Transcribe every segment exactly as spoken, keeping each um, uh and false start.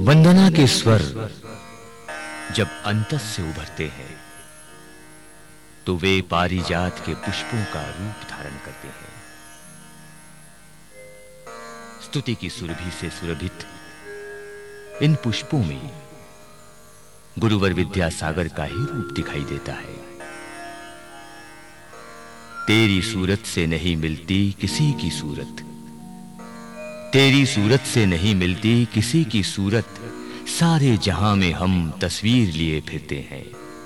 वंदना के स्वर जब अंतस से उभरते हैं तो वे पारिजात के पुष्पों का रूप धारण करते हैं। स्तुति की सुरभि से सुरभित इन पुष्पों में गुरुवर विद्यासागर का ही रूप दिखाई देता है। तेरी सूरत से नहीं मिलती किसी की सूरत, तेरी सूरत से नहीं मिलती किसी की सूरत, सारे जहां में हम तस्वीर लिए फिरते हैं।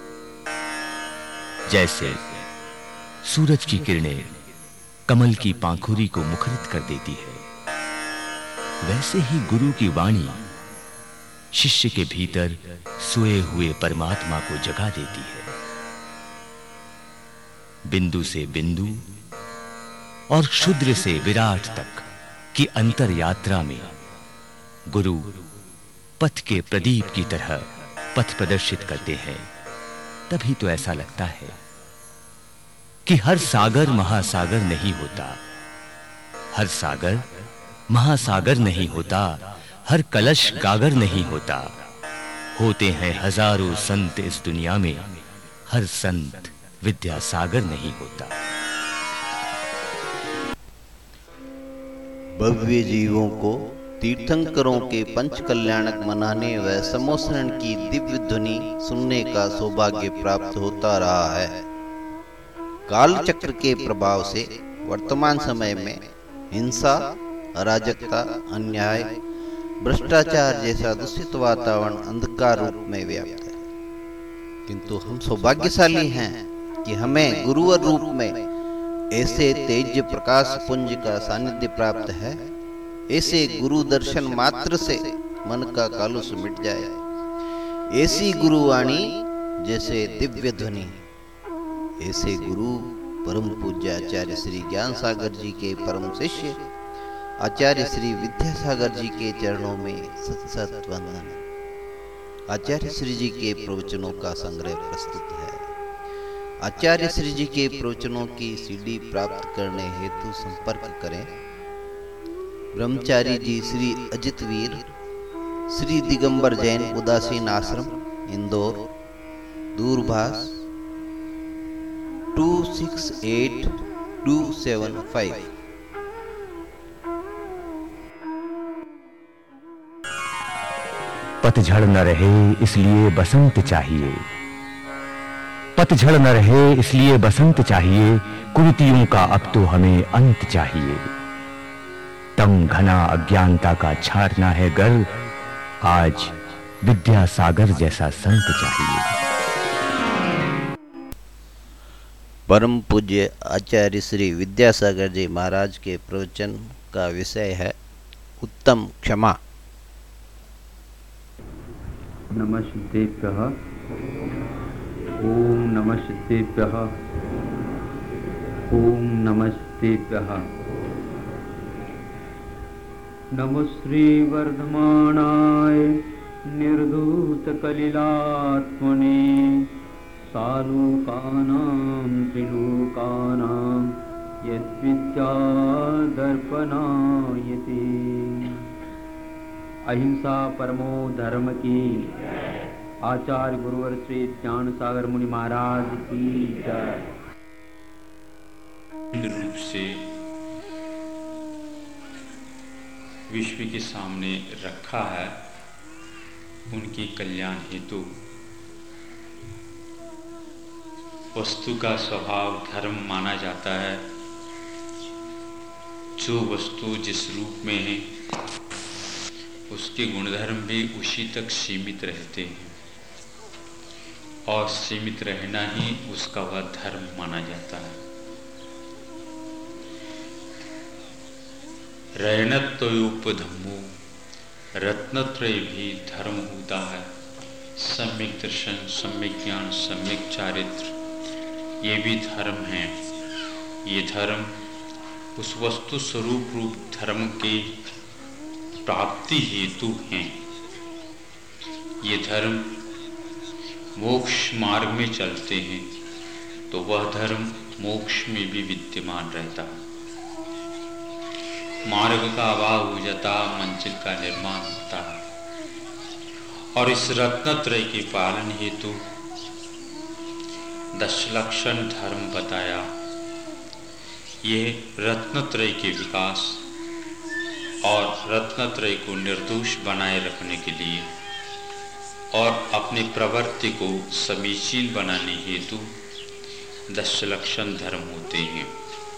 जैसे सूरज की किरणें कमल की पांखुरी को मुखरित कर देती है, वैसे ही गुरु की वाणी शिष्य के भीतर सोए हुए परमात्मा को जगा देती है। बिंदु से बिंदु और क्षुद्र से विराट तक की अंतर यात्रा में गुरु पथ के प्रदीप की तरह पथ प्रदर्शित करते हैं। तभी तो ऐसा लगता है कि हर सागर महासागर नहीं होता, हर सागर महासागर नहीं होता, हर कलश गागर नहीं होता। होते हैं हजारों संत इस दुनिया में, हर संत विद्यासागर नहीं होता। भव्य जीवों को तीर्थंकरों के पंच कल्याणक मनाने व सम्मोहन की दिव्य ध्वनि सुनने का सौभाग्य प्राप्त होता रहा है। काल चक्र के प्रभाव से वर्तमान समय में हिंसा, अराजकता, अन्याय, भ्रष्टाचार जैसा दूषित वातावरण अंधकार रूप में व्याप्त है। किंतु हम सौभाग्यशाली हैं कि हमें गुरुवर रूप में ऐसे तेज प्रकाश पुंज का सानिध्य प्राप्त है। ऐसे गुरु दर्शन मात्र से मन का कालुष मिट जाए। ऐसी गुरुवाणी जैसे दिव्य ध्वनि, ऐसे गुरु परम पूज्य आचार्य श्री ज्ञान सागर जी के परम शिष्य आचार्य श्री विद्यासागर जी के चरणों में सत सत वंदन। आचार्य श्री जी के प्रवचनों का संग्रह प्रस्तुत है। आचार्य श्री जी के प्रवचनों की सीडी प्राप्त करने हेतु संपर्क करें। ब्रह्मचारी जी श्री अजित वीर, श्री दिगंबर जैन उदासीन आश्रम, इंदौर, दूरभाष two six eight two seven five. पतझड़ न रहे इसलिए बसंत चाहिए, पतझड़ न रहे इसलिए बसंत चाहिए, कुरीतियों का अब तो हमें अंत चाहिए। तम घना अज्ञानता का छाटना है गर, आज विद्यासागर जैसा संत चाहिए। परम पूज्य आचार्य श्री विद्यासागर जी महाराज के प्रवचन का विषय है उत्तम क्षमा। नमः सिद्धेभ्यः, ओम नमः सिद्धेभ्यः, ओम नमः सिद्धेभ्यः। नमो श्री वर्धमानाय निर्धूत कलिलात्मने, सालोकानां त्रिलोकानां यद्विद्या दर्पणायते। अहिंसा परमो धर्म की, आचार्य गुरुवर श्री ज्ञान सागर मुनि महाराज की जय। रूप से विश्व के सामने रखा है, उनके कल्याण हेतु। वस्तु का स्वभाव धर्म माना जाता है। जो वस्तु जिस रूप में है उसके गुणधर्म भी उसी तक सीमित रहते हैं और सीमित रहना ही उसका वह धर्म माना जाता है। रैनत्वयोपधम्मो, रत्नत्रय भी धर्म होता है। सम्यक दर्शन, सम्यक ज्ञान, सम्यक चारित्र, ये भी धर्म है। ये धर्म उस वस्तु स्वरूप रूप धर्म के प्राप्ति हेतु हैं। ये धर्म मोक्ष मार्ग में चलते हैं तो वह धर्म मोक्ष में भी विद्यमान रहता है। मार्ग का अभाव हो जाता, मंजिल का निर्माण होता है। और इस रत्नत्रय के पालन हेतु दशलक्षण धर्म बताया। यह रत्नत्रय के विकास और रत्नत्रय को निर्दोष बनाए रखने के लिए और अपनी प्रवृत्ति को समीचीन बनाने हेतु दशलक्षण धर्म होते हैं।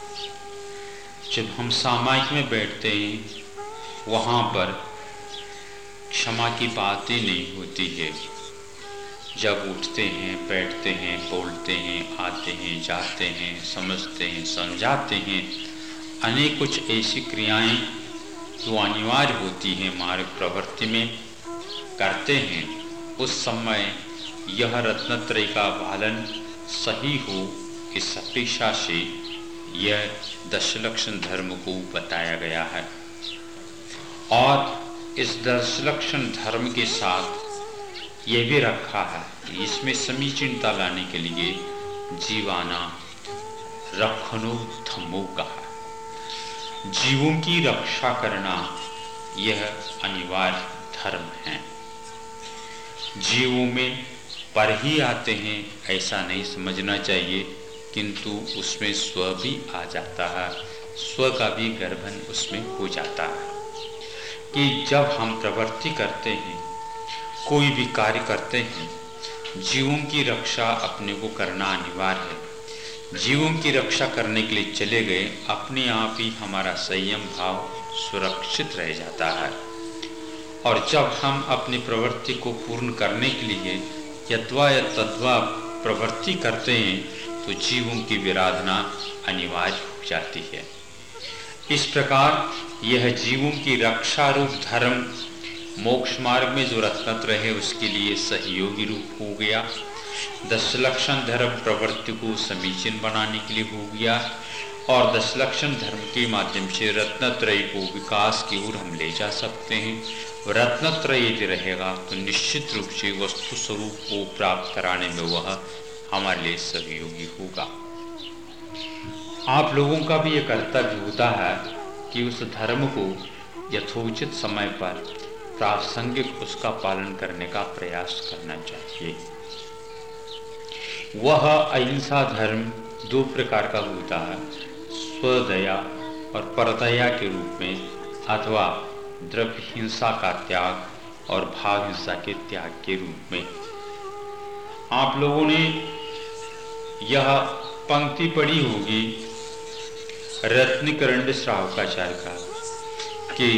जब हम सामायिक में बैठते हैं वहाँ पर क्षमा की बात ही नहीं होती है। जब उठते हैं, बैठते हैं, बोलते हैं, आते हैं, जाते हैं, समझते हैं, समझाते हैं, अनेक कुछ ऐसी क्रियाएं जो अनिवार्य होती हैं मार्ग प्रवृत्ति में करते हैं, उस समय यह रत्नत्रय का पालन सही हो इस अपेक्षा से यह दशलक्षण धर्म को बताया गया है। और इस दशलक्षण धर्म के साथ यह भी रखा है कि इसमें समीचीनता लाने के लिए जीवाना रखनो धम्मो कहा। जीवों की रक्षा करना यह अनिवार्य धर्म है। जीवों में पर ही आते हैं ऐसा नहीं समझना चाहिए, किंतु उसमें स्व भी आ जाता है, स्व का भी गर्भन उसमें हो जाता है। कि जब हम प्रवृत्ति करते हैं, कोई भी कार्य करते हैं, जीवों की रक्षा अपने को करना अनिवार्य है। जीवों की रक्षा करने के लिए चले गए, अपने आप ही हमारा संयम भाव सुरक्षित रह जाता है। और जब हम अपनी प्रवृत्ति को पूर्ण करने के लिए यद्वा या तद्वा प्रवृत्ति करते हैं तो जीवों की विराधना अनिवार्य हो जाती है। इस प्रकार यह जीवों की रक्षा रूप धर्म मोक्ष मार्ग में जो रत्नत्रय है उसके लिए सहयोगी रूप हो गया। दशलक्षण धर्म प्रवृत्ति को समीचीन बनाने के लिए हो गया और दशलक्षण धर्म के माध्यम से रत्नत्रय को विकास की ओर हम ले जा सकते हैं। रत्नत्रय यदि रहेगा तो निश्चित रूप से वस्तु स्वरूप को प्राप्त कराने में वह हमारे लिए सहयोगी होगा। आप लोगों का भी यह कर्तव्य होता है कि उस धर्म को यथोचित समय पर प्रासंगिक उसका पालन करने का प्रयास करना चाहिए। वह अहिंसा धर्म दो प्रकार का होता है, स्वदया और परदया के रूप में, अथवा द्रव्य हिंसा का त्याग और भाव हिंसा के त्याग के रूप में। आप लोगों ने यह पंक्ति पढ़ी होगी रत्नकरंड श्रावकाचार्य का कि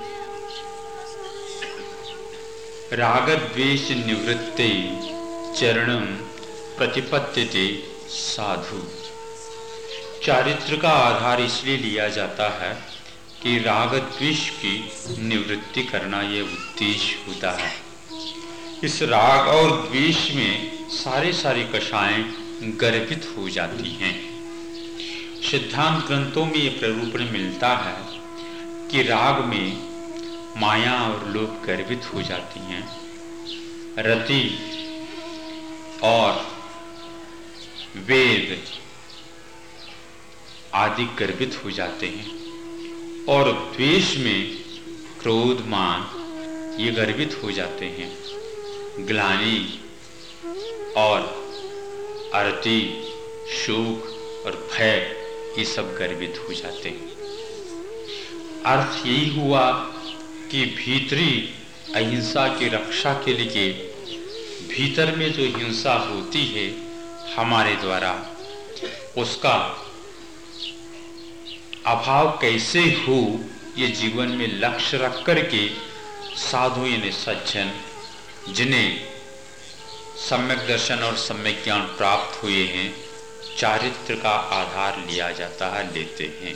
राग द्वेष निवृत्ते चरणम प्रतिपत्ति साधु। चारित्र का आधार इसलिए लिया जाता है कि राग द्वेष की निवृत्ति करना यह उद्देश्य होता है। इस राग और द्वेष में सारे सारी कषाएं गर्भित हो जाती हैं। सिद्धांत ग्रंथों में यह प्ररूपण मिलता है कि राग में माया और लोभ गर्भित हो जाती हैं, रति और वेद आदि गर्भित हो जाते हैं, और द्वेष में क्रोध मान ये गर्भित हो जाते हैं। ग्लानि और अरति, शोक और भय ये सब गर्भित हो जाते हैं। अर्थ यही हुआ कि भीतरी अहिंसा की रक्षा के लिए भीतर में जो हिंसा होती है हमारे द्वारा, उसका अभाव कैसे हो ये जीवन में लक्ष्य रख करके साधु यानी सज्जन जिन्हें सम्यक दर्शन और सम्यक ज्ञान प्राप्त हुए हैं, चारित्र का आधार लिया जाता है, लेते हैं।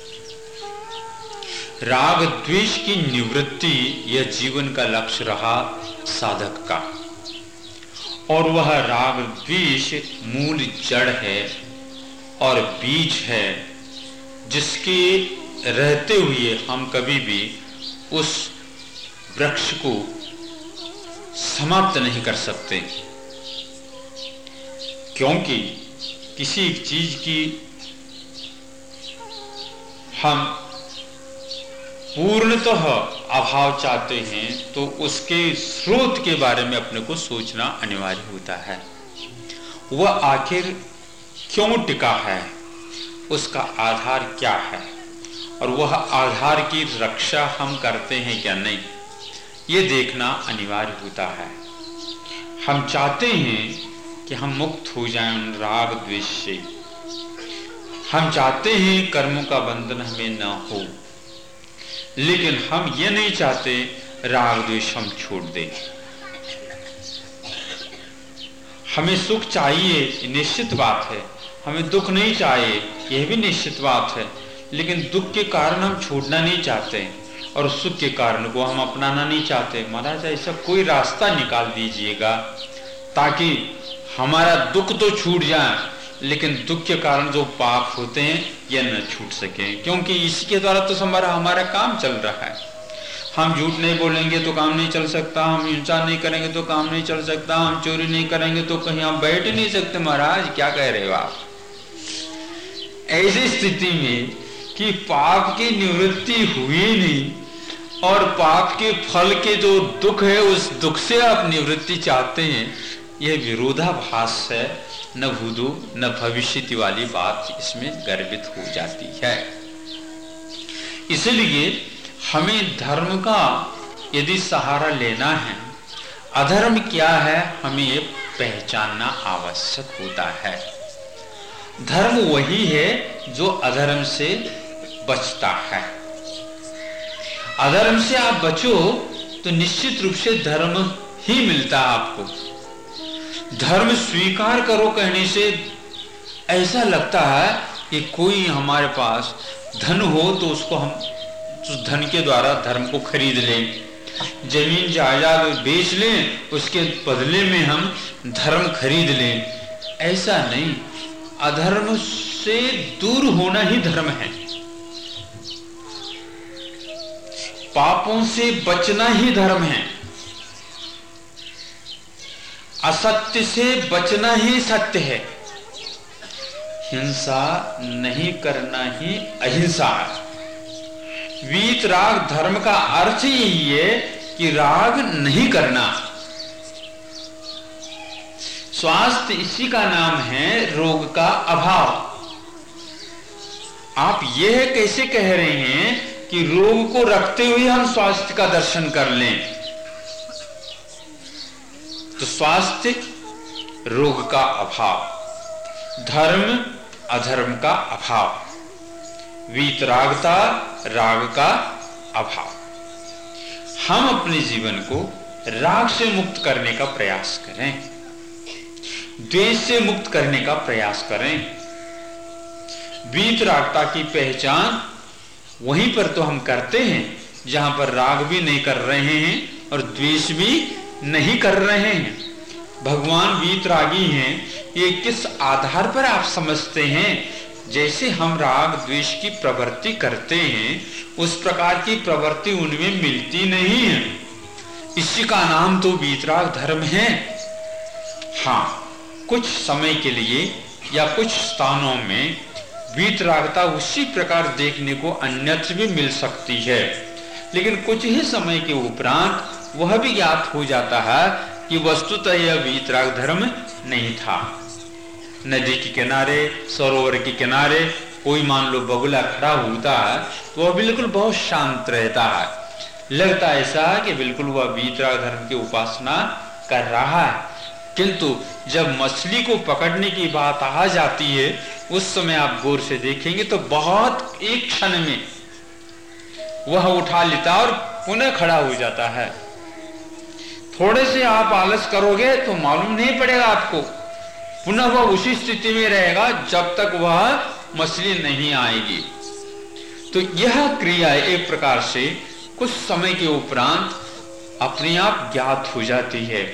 राग द्वेष की निवृत्ति यह जीवन का लक्ष्य रहा साधक का, और वह राग द्वेष मूल जड़ है और बीज है जिसके रहते हुए हम कभी भी उस वृक्ष को समाप्त नहीं कर सकते, क्योंकि किसी चीज की हम पूर्णतः अभाव चाहते हैं तो उसके स्रोत के बारे में अपने को सोचना अनिवार्य होता है। वह आखिर क्यों टिका है, उसका आधार क्या है, और वह आधार की रक्षा हम करते हैं क्या नहीं, ये देखना अनिवार्य होता है। हम चाहते हैं कि हम मुक्त हो जाएं उन राग द्वेष से। हम चाहते हैं कर्मों का बंधन हमें न हो, लेकिन हम ये नहीं चाहते राग द्वेष हम छोड़ दें। हमें सुख चाहिए, निश्चित बात है, हमें दुख नहीं चाहिए, यह भी निश्चित बात है, लेकिन दुख के कारण हम छोड़ना नहीं चाहते और सुख के कारण को हम अपनाना नहीं चाहते। महाराज ऐसा कोई रास्ता निकाल दीजिएगा ताकि हमारा दुख तो छूट जाए, लेकिन दुख के कारण जो पाप होते हैं यह न छूट सके, क्योंकि इसके द्वारा तो हमारा हमारा काम चल रहा है। हम झूठ नहीं बोलेंगे तो काम नहीं चल सकता, हम हिंसा नहीं करेंगे तो काम नहीं चल सकता, हम चोरी नहीं करेंगे तो कहीं हम बैठ ही नहीं सकते। महाराज क्या कह रहे हो आप? ऐसी स्थिति में कि पाप की निवृत्ति हुई नहीं और पाप के फल के जो दुख है उस दुख से आप निवृत्ति चाहते हैं, यह विरोधाभास है। न भूतो न भविष्य वाली बात इसमें गर्भित हो जाती है। इसलिए हमें धर्म का यदि सहारा लेना है, अधर्म क्या है हमें ये पहचानना आवश्यक होता है। धर्म वही है जो अधर्म से बचता है। अधर्म से आप बचो तो निश्चित रूप से धर्म ही मिलता है आपको। धर्म स्वीकार करो कहने से ऐसा लगता है कि कोई हमारे पास धन हो तो उसको हम उस धन के द्वारा धर्म को खरीद लें, जमीन जायदाद बेच लें, उसके बदले में हम धर्म खरीद लें। ऐसा नहीं, अधर्म से दूर होना ही धर्म है, पापों से बचना ही धर्म है, असत्य से बचना ही सत्य है, हिंसा नहीं करना ही अहिंसा है। वीत राग धर्म का अर्थ यही है कि राग नहीं करना। स्वास्थ्य इसी का नाम है रोग का अभाव। आप यह कैसे कह रहे हैं कि रोग को रखते हुए हम स्वास्थ्य का दर्शन कर लें? तो स्वास्थ्य रोग का अभाव, धर्म अधर्म का अभाव, वीतरागता राग का अभाव। हम अपने जीवन को राग से मुक्त करने का प्रयास करें, द्वेष से मुक्त करने का प्रयास करें। वीतरागता की पहचान वहीं पर तो हम करते हैं जहां पर राग भी नहीं कर रहे हैं और द्वेष भी नहीं कर रहे हैं। भगवान वीतरागी हैं, ये किस आधार पर आप समझते हैं? जैसे हम राग द्वेष की प्रवृत्ति करते हैं उस प्रकार की प्रवृत्ति उनमें मिलती नहीं है। इसी का नाम तो वीतराग धर्म है। हाँ, कुछ समय के लिए या कुछ स्थानों में वीतरागता उसी प्रकार देखने को अन्यत्र भी मिल सकती है, लेकिन कुछ ही समय के उपरांत वह भी ज्ञात हो जाता है कि वस्तुतः यह वीतराग धर्म नहीं था। नदी के किनारे, सरोवर के किनारे कोई मान लो बगुला खड़ा होता है तो वह बिल्कुल बहुत शांत रहता है, लगता ऐसा कि बिल्कुल वह वीतराग धर्म की उपासना कर रहा है। किंतु जब मछली को पकड़ने की बात आ जाती है उस समय आप गौर से देखेंगे तो बहुत एक क्षण में वह उठा लेता और पुनः खड़ा हो जाता है। थोड़े से आप आलस करोगे तो मालूम नहीं पड़ेगा आपको, पुनः वह उसी स्थिति में रहेगा जब तक वह मछली नहीं आएगी। तो यह क्रिया एक प्रकार से कुछ समय के उपरांत अपने आप ज्ञात हो जाती है।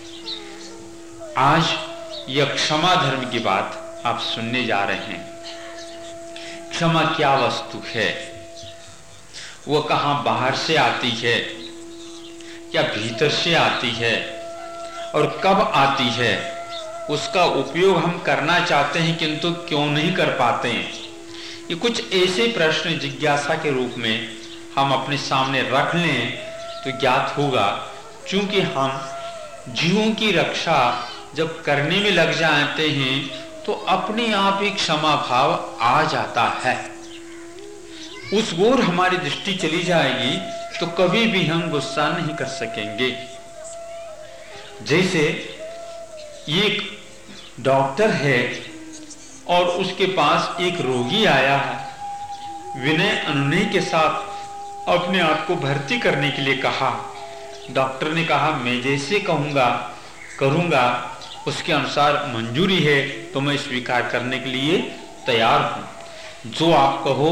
आज यह क्षमा धर्म की बात आप सुनने जा रहे हैं। क्षमा क्या वस्तु है? वह कहां बाहर से आती है या भीतर से आती है और कब आती है? उसका उपयोग हम करना चाहते हैं किंतु क्यों नहीं कर पाते हैं? ये कुछ ऐसे प्रश्न जिज्ञासा के रूप में हम अपने सामने रख लें तो ज्ञात होगा, क्योंकि हम जीवों की रक्षा जब करने में लग जाते हैं तो अपने आप एक क्षमा भाव आ जाता है। उस ओर हमारी दृष्टि चली जाएगी तो कभी भी हम गुस्सा नहीं कर सकेंगे। जैसे एक डॉक्टर है और उसके पास एक रोगी आया है, विनय अनुनय के साथ अपने आप को भर्ती करने के लिए कहा। डॉक्टर ने कहा, मैं जैसे कहूँगा करूँगा, उसके अनुसार मंजूरी है तो मैं स्वीकार करने के लिए तैयार हूँ। जो आप कहो,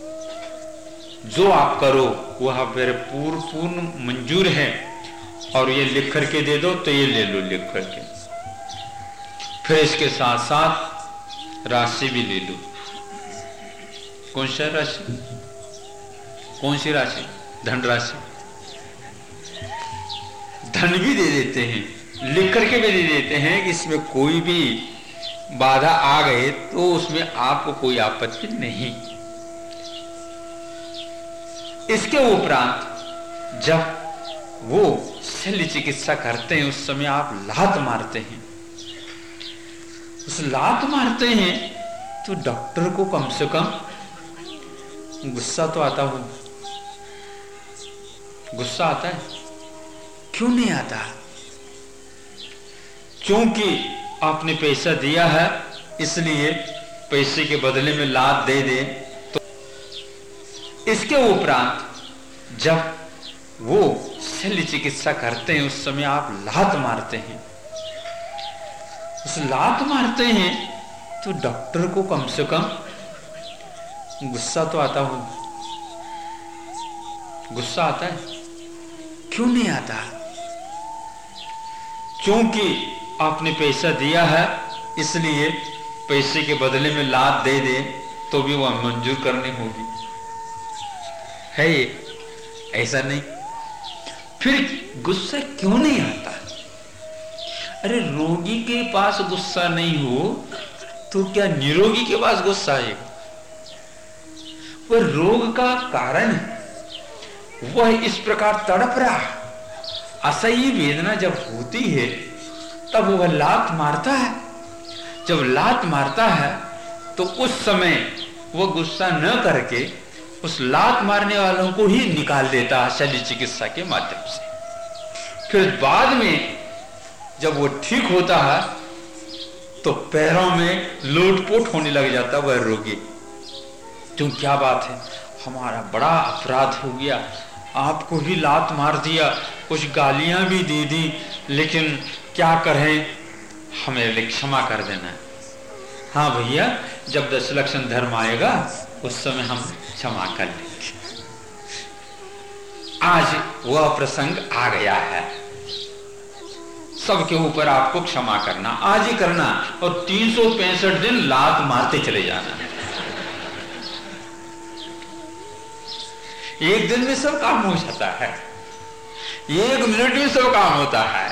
जो आप करो वह मेरे पूर्ण पूर्ण मंजूर है, और ये लिख करके दे दो तो ये ले लो लिख करके। फिर इसके साथ साथ राशि भी ले लो। कौन सी राशि? कौन सी राशि? धन राशि। धन भी दे देते हैं, लिख करके भी दे देते हैं कि इसमें कोई भी बाधा आ गए तो उसमें आपको कोई आपत्ति नहीं। इसके उपरांत जब वो शल्य चिकित्सा करते हैं उस समय आप लात मारते हैं। उस लात मारते हैं तो डॉक्टर को कम से कम गुस्सा तो आता हो, गुस्सा आता है? क्यों नहीं आता? क्योंकि आपने पैसा दिया है, इसलिए पैसे के बदले में लात दे दे। तो इसके उपरांत जब वो शल्य चिकित्सा करते हैं उस समय आप लात मारते हैं। उस लात मारते हैं तो डॉक्टर को कम से कम गुस्सा तो आता हो, गुस्सा आता है? क्यों नहीं आता? क्योंकि आपने पैसा दिया है, इसलिए पैसे के बदले में लात दे दे तो भी वह मंजूर करनी होगी। है ये? ऐसा नहीं। फिर गुस्सा क्यों नहीं आता? अरे रोगी के पास गुस्सा नहीं हो तो क्या निरोगी के पास गुस्सा आएगा? वह रोग का कारण है, वह इस प्रकार तड़प रहा, असह्य वेदना जब होती है तब वह लात मारता है। जब लात मारता है तो उस समय वह गुस्सा न करके उस लात मारने वालों को ही निकाल देता है शल्य चिकित्सा के माध्यम से। फिर बाद में जब वो ठीक होता है तो पैरों में लोटपोट होने लग जाता वह रोगी। क्यों, क्या बात है, हमारा बड़ा अपराध हो गया, आपको भी लात मार दिया, कुछ गालियां भी दे दी, लेकिन क्या करें, हमें क्षमा कर देना। हाँ भैया, जब दस लक्षण धर्म आएगा उस समय हम क्षमा कर लेंगे। आज वह प्रसंग आ गया है, सबके ऊपर आपको क्षमा करना, आज ही करना, और तीन सौ पैंसठ दिन लात मारते चले जाना। एक दिन में सब काम हो जाता है, एक मिनट में सब काम होता है।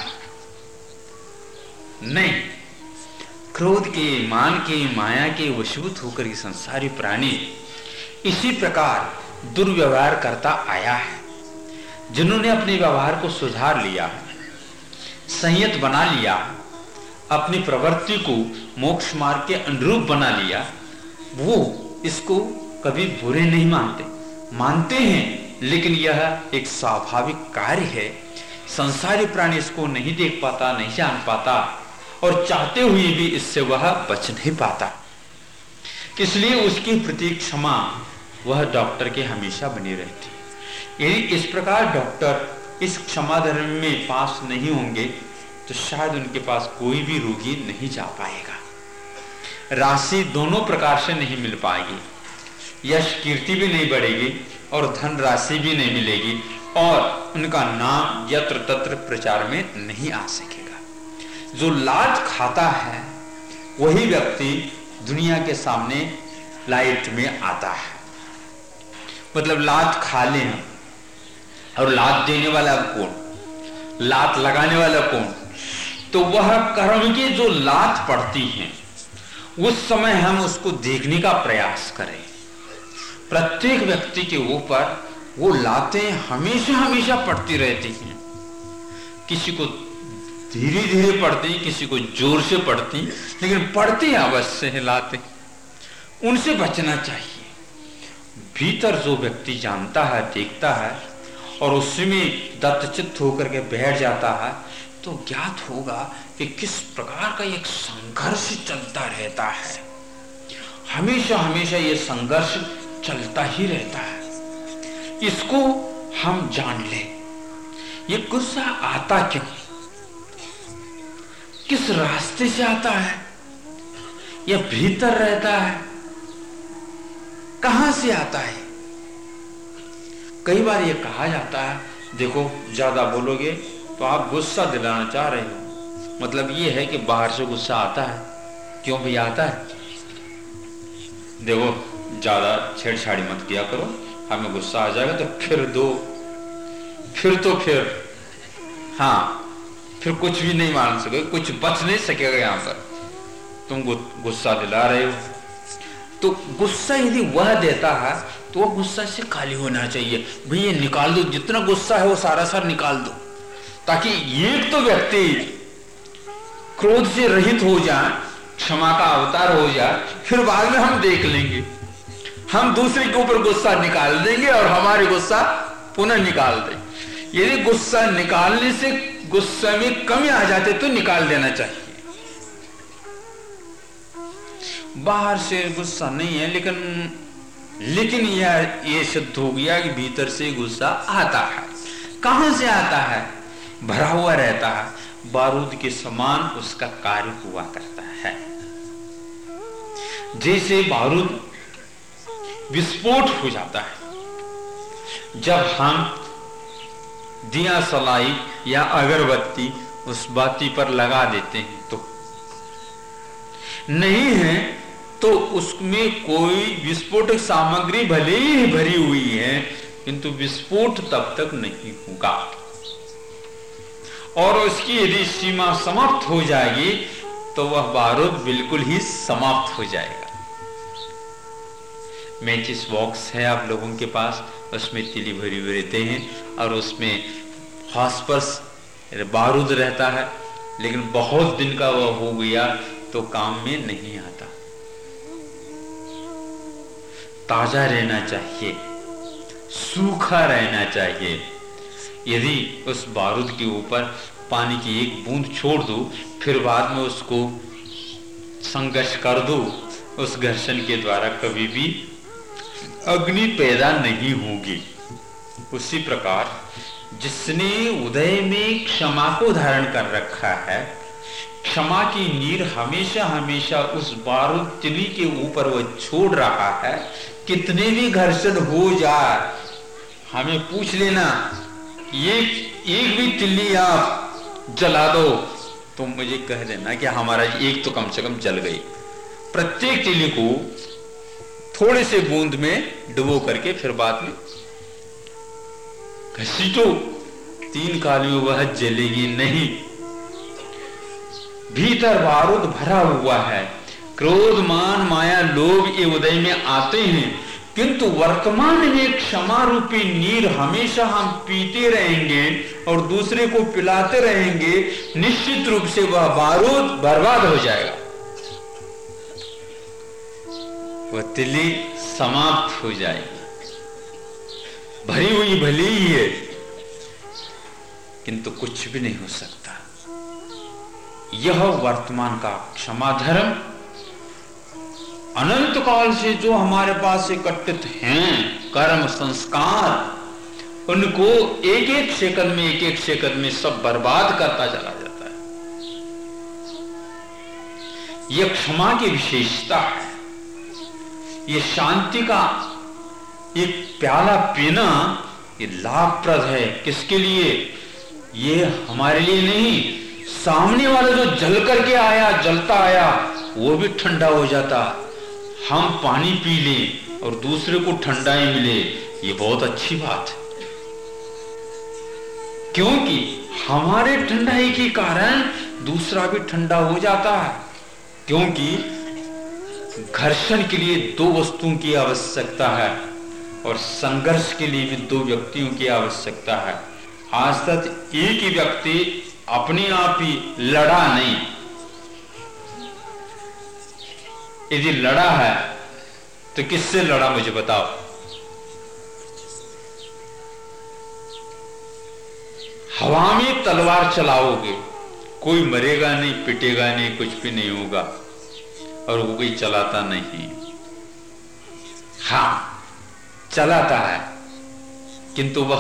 नहीं, क्रोध के, मान के, माया के वशीभूत होकर के संसारी प्राणी इसी प्रकार दुर्व्यवहार करता आया है। जिन्होंने अपने व्यवहार को सुधार लिया, संयत बना लिया, अपनी प्रवृत्ति को मोक्ष मार्ग के अनुरूप बना लिया, वो इसको कभी बुरे नहीं मानते, मानते हैं, लेकिन यह एक स्वाभाविक कार्य है। संसारी प्राणी इसको नहीं देख पाता, नहीं जान पाता, और चाहते हुए भी इससे वह बच नहीं पाता। इसलिए उसकी प्रति क्षमा वह डॉक्टर के हमेशा बनी रहती। यदि इस प्रकार डॉक्टर इस क्षमा धर्म में पास नहीं होंगे तो शायद उनके पास कोई भी रोगी नहीं जा पाएगा। राशि दोनों प्रकार से नहीं मिल पाएगी, यश कीर्ति भी नहीं बढ़ेगी और धन राशि भी नहीं मिलेगी, और उनका नाम यत्र तत्र प्रचार में नहीं आ सकेगा। जो लात खाता है वही व्यक्ति दुनिया के सामने लाइट में आता है। मतलब लात खा ले हम, और लात देने वाला कौन, लात लगाने वाला कौन? तो वह कर्म की जो लात पड़ती है उस समय हम उसको देखने का प्रयास करें। प्रत्येक व्यक्ति के ऊपर वो लातें हमेशा हमेशा पड़ती रहती हैं। किसी को धीरे धीरे पड़ती, किसी को जोर से पड़ती, लेकिन पड़ती अवश्य है लातें। उनसे बचना चाहिए। भीतर जो व्यक्ति जानता है, देखता है और उसमें दत्तचित्त होकर के बैठ जाता है, तो ज्ञात होगा कि किस प्रकार का एक संघर्ष चलता रहता है। हमेशा हमेशा ये संघर्ष चलता ही रहता है। इसको हम जान लें। ये गुस्सा आता क्यों, किस रास्ते से आता है, यह भीतर रहता है, कहां से आता है। कई बार ये कहा जाता है, देखो ज्यादा बोलोगे तो आप गुस्सा दिलाना चाह रहे हो, मतलब ये है कि बाहर से गुस्सा आता है। क्यों भैया आता है? देखो ज्यादा छेड़छाड़ी मत किया करो, हमें गुस्सा आ जाएगा तो फिर दो, फिर तो फिर हाँ फिर कुछ भी नहीं मान सकोगे, कुछ बच नहीं सकेगा यहां पर, तुम गुस्सा दिला रहे हो। तो गुस्सा यदि वह देता है तो वह गुस्सा से खाली होना चाहिए। भैया निकाल दो, जितना गुस्सा है वो सारा सार निकाल दो, ताकि एक तो व्यक्ति क्रोध से रहित हो जाए, क्षमा का अवतार हो जाए, फिर बाद में हम देख लेंगे। हम दूसरे के ऊपर गुस्सा निकाल देंगे और हमारे गुस्सा पुनः निकाल दें। यदि गुस्सा निकालने से गुस्से में कमी आ जाते तो निकाल देना चाहिए। बाहर से गुस्सा नहीं है, लेकिन लेकिन यह ये सिद्ध हो गया कि भीतर से गुस्सा आता है। कहां से आता है? भरा हुआ रहता है, बारूद के समान उसका कार्य हुआ करता है। जैसे बारूद विस्फोट हो जाता है जब हम दिया सलाई या अगरबत्ती उस बाती पर लगा देते हैं, तो नहीं है तो उसमें कोई विस्फोटक सामग्री भले ही भरी हुई है, किंतु विस्फोट तब तक नहीं होगा। और उसकी यदि सीमा समाप्त हो जाएगी तो वह बारूद बिल्कुल ही समाप्त हो जाएगा। मैचिस बॉक्स है आप लोगों के पास, उसमें तिली भरी हुई रहते हैं और उसमें फास्फोरस बारूद रहता है, लेकिन बहुत दिन का वह हो गया तो काम में नहीं आता। ताजा रहना चाहिए, सूखा रहना चाहिए। यदि उस बारूद के ऊपर पानी की एक बूंद छोड़ दो, फिर बाद में उसको संघर्ष कर दो, उस घर्षण के द्वारा कभी भी अग्नि पैदा नहीं होगी। उसी प्रकार जिसने उदय में क्षमा को धारण कर रखा है, क्षमा की नीर हमेशा हमेशा उस बारूद तिली के ऊपर वह छोड़ रहा है। कितने भी घर्षण हो जाए, हमें पूछ लेना, एक एक भी तिल्ली आप जला दो तो मुझे कह देना कि हमारा एक तो कम से कम जल गई। प्रत्येक तिल्ली को थोड़े से बूंद में डुबो करके फिर बाद में घसीटो, तीन कालियों वह जलेगी नहीं। भीतर बारूद भरा हुआ है। क्रोध, मान, माया, लोभ ये उदय में आते हैं, किंतु वर्तमान में क्षमा रूपी नीर हमेशा हम पीते रहेंगे और दूसरे को पिलाते रहेंगे, निश्चित रूप से वह बारूद बर्बाद हो जाएगा, वह तिली समाप्त हो जाएगी। भरी हुई भली ही है, किंतु कुछ भी नहीं हो सकता। यह वर्तमान का क्षमा धर्म अनंत काल से जो हमारे पास एकत्रित हैं कर्म संस्कार, उनको एक एक सेकंड में एक एक सेकंड में सब बर्बाद करता चला जाता है। यह क्षमा की विशेषता है। यह शांति का एक प्याला पीना ये लाभप्रद है। किसके लिए? ये हमारे लिए नहीं, सामने वाला जो जल करके आया, जलता आया, वो भी ठंडा हो जाता। हम पानी पी लें और दूसरे को ठंडाई मिले, ये बहुत अच्छी बात है, क्योंकि हमारे ठंडाई के कारण दूसरा भी ठंडा हो जाता है। क्योंकि घर्षण के लिए दो वस्तुओं की आवश्यकता है और संघर्ष के लिए भी दो व्यक्तियों की आवश्यकता है। आज तक एक ही व्यक्ति अपने आप ही लड़ा नहीं। यदि लड़ा है तो किससे लड़ा मुझे बताओ। हवा में तलवार चलाओगे, कोई मरेगा नहीं, पिटेगा नहीं, कुछ भी नहीं होगा, और वो कोई चलाता नहीं। हाँ, चलाता है, किंतु वह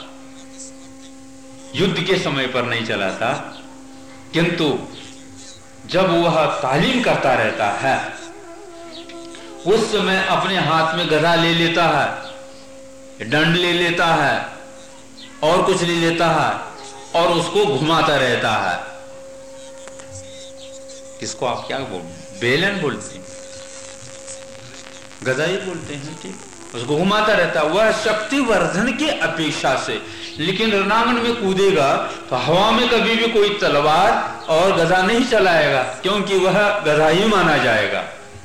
युद्ध के समय पर नहीं चलाता, किंतु जब वह तालीम करता रहता है उस समय अपने हाथ में गदा ले लेता है, डंड ले लेता है और कुछ ले लेता है और उसको घुमाता रहता है। किसको आप क्या बोल बेलन बोलते हैं, गदा ही बोलते हैं, ठीक। उसको घुमाता रहता है, वह शक्ति वर्धन की अपेक्षा से। लेकिन रणांगण में कूदेगा तो हवा में कभी भी कोई तलवार और गदा नहीं चलाएगा, क्योंकि वह गधा ही माना जाएगा,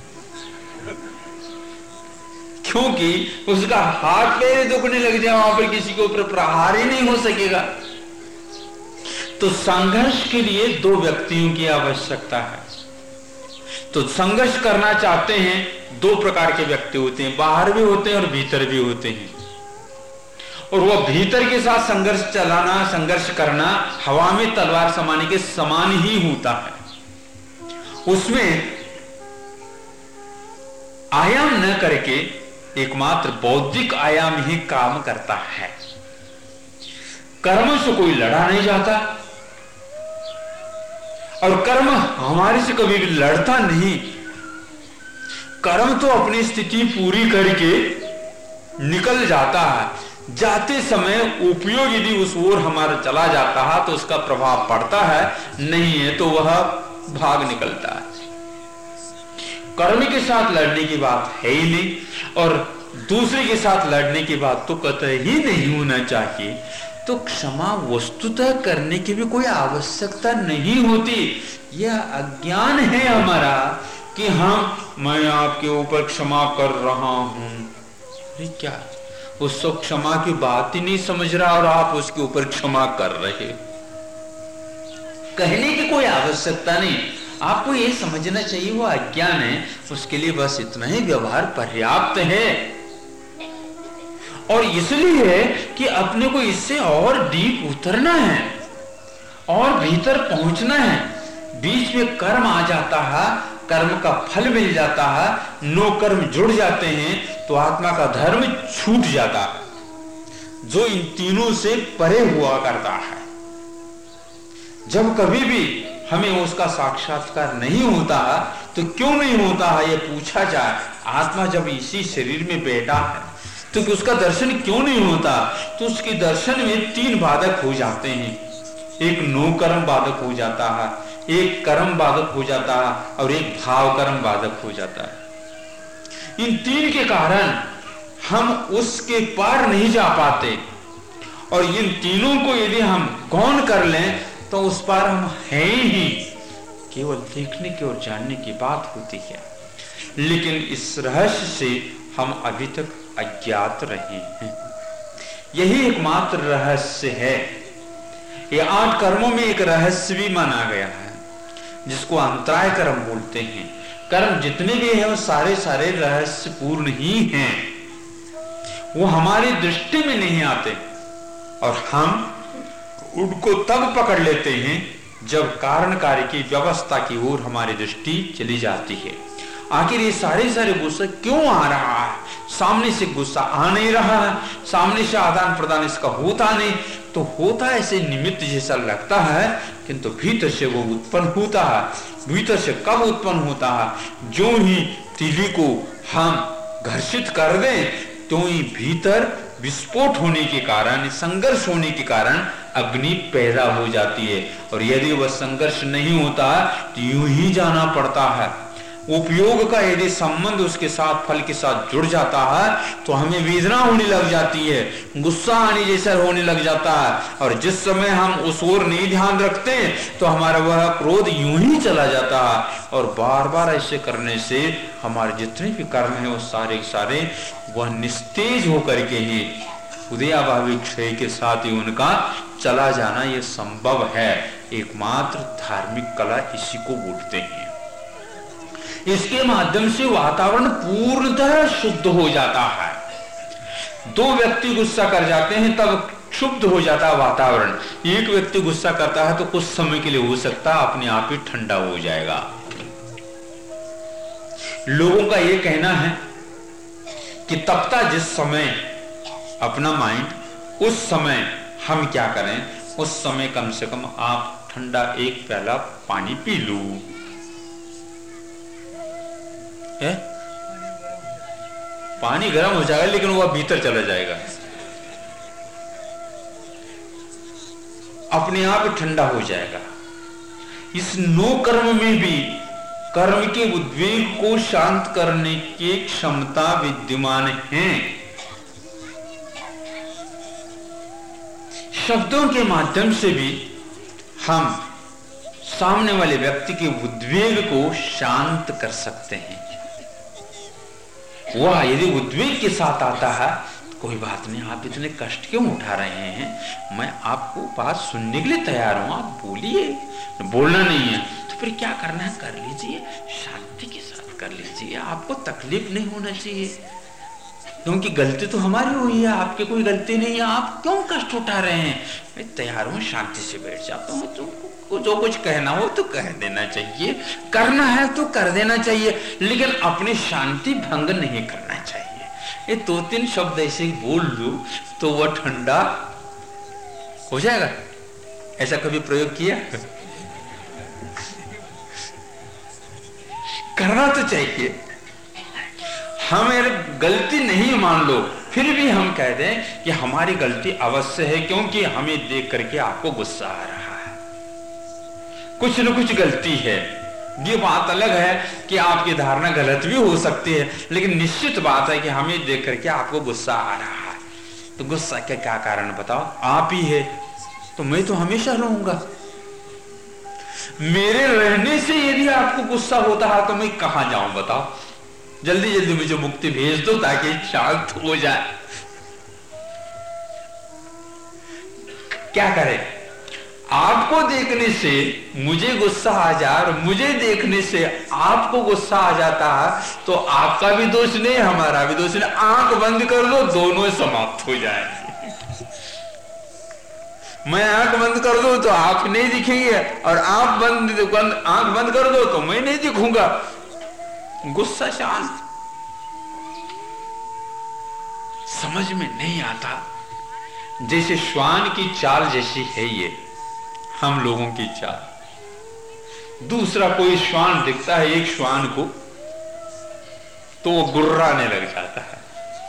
क्योंकि उसका हाथ पैर दुखने लग जाए, वहां पर किसी के ऊपर प्रहार ही नहीं हो सकेगा। तो संघर्ष के लिए दो व्यक्तियों की आवश्यकता है। तो संघर्ष करना चाहते हैं, दो प्रकार के व्यक्ति होते हैं, बाहर भी होते हैं और भीतर भी होते हैं। और वह भीतर के साथ संघर्ष चलाना, संघर्ष करना हवा में तलवार समाने के समान ही होता है। उसमें आयाम न करके एकमात्र बौद्धिक आयाम ही काम करता है। कर्म से कोई लड़ा नहीं जाता और कर्म हमारे से कभी भी लड़ता नहीं। कर्म तो अपनी स्थिति पूरी करके निकल जाता है। जाते समय उपयोग यदि उस ओर हमारा चला जाता है तो उसका प्रभाव पड़ता है, नहीं है तो वह भाग निकलता है। कर्म के साथ लड़ने की बात है ही नहीं, और दूसरे के साथ लड़ने की बात तो कतई ही नहीं होना चाहिए। तो क्षमा वस्तुतः करने की भी कोई आवश्यकता नहीं होती। यह अज्ञान है हमारा कि हम मैं आपके ऊपर क्षमा कर रहा हूं। क्या उसको क्षमा की बात ही नहीं समझ रहा और आप उसके ऊपर क्षमा कर रहे। कहने की कोई आवश्यकता नहीं, आपको ये समझना चाहिए वो अज्ञान है, उसके लिए बस इतना ही व्यवहार पर्याप्त है। और इसलिए है कि अपने को इससे और डीप उतरना है और भीतर पहुंचना है। बीच में कर्म आ जाता है, कर्म का फल मिल जाता है, नो कर्म जुड़ जाते हैं तो आत्मा का धर्म छूट जाता है, जो इन तीनों से परे हुआ करता है। जब कभी भी हमें उसका साक्षात्कार नहीं होता तो क्यों नहीं होता है ये पूछा जाए। आत्मा जब इसी शरीर में बैठा है तो उसका दर्शन क्यों नहीं होता, तो उसके दर्शन में तीन बाधक हो जाते हैं। एक नो कर्म बाधक हो जाता है, एक कर्म बाधक हो जाता है और एक भाव कर्म बाधक हो जाता है। इन तीन के कारण हम उसके पार नहीं जा पाते, और इन तीनों को यदि हम गौण कर लें तो उस पार हम हैं ही। केवल देखने की और जानने की बात होती है, लेकिन इस रहस्य से हम अभी तक अज्ञात रहे हैं। यही एकमात्र रहस्य है। ये आठ कर्मों में एक रहस्य भी माना गया है, जिसको अंतराय कर्म बोलते हैं। कर्म जितने भी हैं वो सारे सारे रहस्य पूर्ण ही हैं, वो हमारी दृष्टि में नहीं आते और हम उनको तब पकड़ लेते हैं जब कारणकारी की व्यवस्था की ओर हमारी दृष्टि चली जाती है। आखिर ये सारे सारे गुस्सा क्यों आ रहा है? सामने से गुस्सा आ नहीं रहा है, सामने से आदान प्रदान इसका होता नहीं, तो होता ऐसे निमित्त जैसा लगता है, किंतु भीतर से वो उत्पन्न होता है। भीतर से कब उत्पन्न होता है? जो ही तीली को हम घर्षित कर दें तो ही भीतर विस्फोट होने के कारण, संघर्ष होने के कारण अग्नि पैदा हो जाती है। और यदि वह संघर्ष नहीं होता तो यूं ही जाना पड़ता है। उपयोग का यदि संबंध उसके साथ फल के साथ जुड़ जाता है तो हमें वेदना होने लग जाती है, गुस्सा आने जैसा होने लग जाता है। और जिस समय हम उस ओर नहीं ध्यान रखते तो हमारा वह क्रोध यूं ही चला जाता है। और बार बार ऐसे करने से हमारे जितने भी कर्म हैं वो सारे सारे वह निस्तेज होकर के ही उदयाभावी क्षय के साथ ही उनका चला जाना ये संभव है। एकमात्र धार्मिक कला इसी को बोलते हैं। इसके माध्यम से वातावरण पूर्णतः शुद्ध हो जाता है। दो व्यक्ति गुस्सा कर जाते हैं तब शुद्ध हो जाता है वातावरण। एक व्यक्ति गुस्सा करता है तो कुछ समय के लिए हो सकता है अपने आप ही ठंडा हो जाएगा। लोगों का यह कहना है कि तपता जिस समय अपना माइंड, उस समय हम क्या करें, उस समय कम से कम आप ठंडा एक प्याला पानी पी लो। है? पानी गर्म हो जाएगा लेकिन वह भीतर चला जाएगा, अपने आप ठंडा हो जाएगा। इस नो कर्म में भी कर्म के उद्वेग को शांत करने की क्षमता विद्यमान है। शब्दों के माध्यम से भी हम सामने वाले व्यक्ति के उद्वेग को शांत कर सकते हैं। वह यदि उद्वेग के साथ आता है तो कोई बात नहीं, आप इतने कष्ट क्यों उठा रहे हैं, मैं आपको बात सुनने के लिए तैयार हूं, आप बोलिए। बोलना नहीं है तो फिर क्या करना है, कर लीजिए, शांति के साथ कर लीजिए, आपको तकलीफ नहीं होना चाहिए, क्योंकि गलती तो हमारी हुई है, आपकी कोई गलती नहीं है, आप क्यों कष्ट उठा रहे हैं। मैं तैयार हूं, शांति से बैठ जाता हूं, तुमको जो कुछ कहना हो तो कह देना चाहिए, करना है तो कर देना चाहिए, लेकिन अपनी शांति भंग नहीं करना चाहिए। ये दो तीन शब्द ऐसे ही बोल लो तो वह ठंडा हो जाएगा। ऐसा कभी प्रयोग किया? करना तो चाहिए। हमें गलती नहीं मान लो फिर भी हम कह दें कि हमारी गलती अवश्य है, क्योंकि हमें देख करके आपको गुस्सा आ रहा है, कुछ न कुछ गलती है। ये बात अलग है कि आपकी धारणा गलत भी हो सकती है, लेकिन निश्चित बात है कि हमें देख करके आपको गुस्सा आ रहा है। तो गुस्सा का क्या कारण बताओ, आप ही है, तो मैं तो हमेशा रहूंगा। मेरे रहने से यदि आपको गुस्सा होता है तो मैं कहां जाऊं बताओ। जल्दी जल्दी मुझे मुक्ति भेज दो ताकि शांत हो जाए। क्या करें, आपको देखने से मुझे गुस्सा आ जाए और मुझे देखने से आपको गुस्सा आ जाता है तो आपका भी दोष नहीं, हमारा भी दोष नहीं। आंख बंद कर लो, दोनों समाप्त हो जाएंगे। मैं आंख बंद कर दो तो आप नहीं दिखेंगे, और आप बंद आंख बंद कर दो तो मैं नहीं दिखूंगा। गुस्सा शांत। समझ में नहीं आता, जैसे श्वान की चाल जैसी है ये हम लोगों की चाल। दूसरा कोई श्वान दिखता है एक श्वान को तो वो गुर्राने लग जाता है।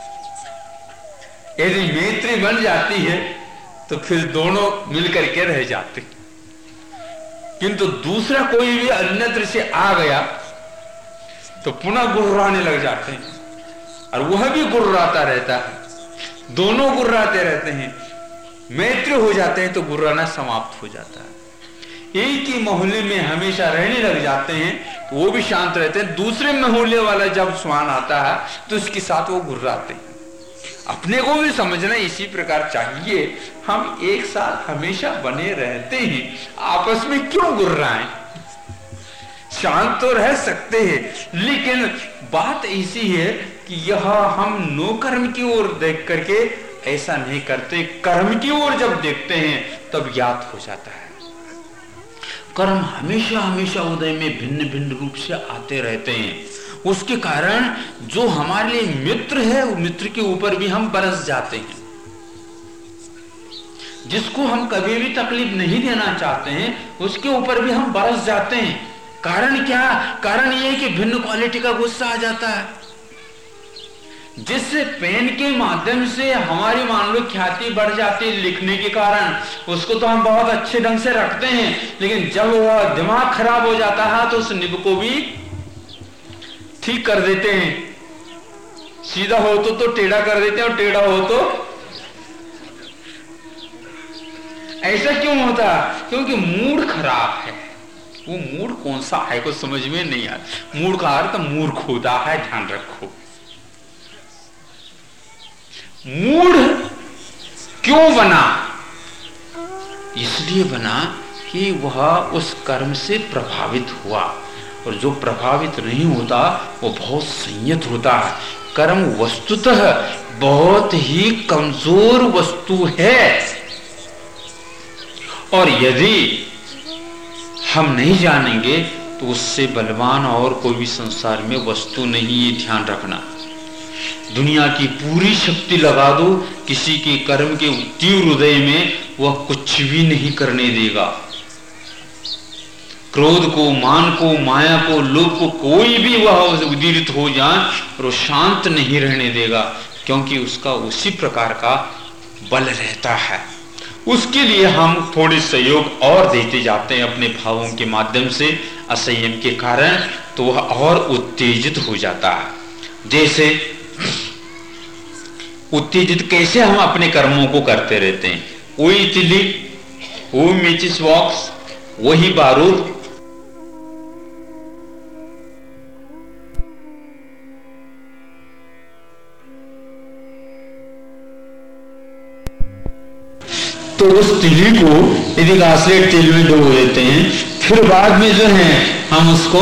यदि मैत्री बन जाती है तो फिर दोनों मिलकर के रह जाते, किंतु दूसरा कोई भी अन्यत्र से आ गया तो पुनः गुर्राने लग जाते हैं, और वह भी गुर्राता रहता है, दोनों गुर्राते रहते हैं। मैत्री हो जाते हैं तो गुर्राना समाप्त हो जाता है। एक ही मोहल्ले में हमेशा रहने लग जाते हैं तो वो भी शांत रहते हैं। दूसरे मोहल्ले वाला जब श्वान आता है तो उसके साथ वो गुर्राते हैं। अपने को भी समझना इसी प्रकार चाहिए। हम एक साथ हमेशा बने रहते हैं, आपस में क्यों गुर्राएं? शांत तो रह सकते हैं, लेकिन बात ऐसी है कि यह हम नो कर्म की ओर देख करके ऐसा नहीं करते, कर्म की ओर जब देखते हैं तब याद हो जाता है। कर्म हमेशा हमेशा उदय में भिन्न भिन्न रूप से आते रहते हैं। उसके कारण जो हमारे लिए मित्र है वो मित्र के ऊपर भी हम बरस जाते हैं। जिसको हम कभी भी तकलीफ नहीं देना चाहते हैं उसके ऊपर भी हम बरस जाते हैं। कारण क्या? कारण यह है कि भिन्न क्वालिटी का गुस्सा आ जाता है, जिससे पेन के माध्यम से हमारी मान लो ख्याति बढ़ जाती है लिखने के कारण। उसको तो हम बहुत अच्छे ढंग से रखते हैं, लेकिन जब वह दिमाग खराब हो जाता है तो उस निब को भी ठीक कर देते हैं, सीधा हो तो तो टेढ़ा कर देते हैं और टेढ़ा हो तो। ऐसा क्यों होता? क्योंकि मूड खराब है। वो मूड कौन सा है को समझ में नहीं आता। मूड का अर्थ मूर्ख होता है, ध्यान रखो। मूड क्यों बना? इसलिए बना कि वह उस कर्म से प्रभावित हुआ, और जो प्रभावित नहीं होता वो बहुत संयत होता है। कर्म वस्तुतः बहुत ही कमजोर वस्तु है, और यदि हम नहीं जानेंगे तो उससे बलवान और कोई भी संसार में वस्तु नहीं। ये ध्यान रखना। दुनिया की पूरी शक्ति लगा दो, किसी के कर्म के तीव्र हृदय में वह कुछ भी नहीं करने देगा। क्रोध को, मान को, माया को, लोभ को कोई भी वह उद्दीरित हो जाए और वो शांत नहीं रहने देगा, क्योंकि उसका उसी प्रकार का बल रहता है। उसके लिए हम थोड़े सहयोग और देते जाते हैं अपने भावों के माध्यम से, असंयम के कारण, तो वह और उत्तेजित हो जाता है। जैसे उत्तेजित कैसे हम अपने कर्मों को करते रहते हैं। वही तिली, वही मैचिस बॉक्स, वही बारूद, तो उस तिली को यदि घासलेट तेल में डुबो देते हैं, फिर बाद में जो है हम उसको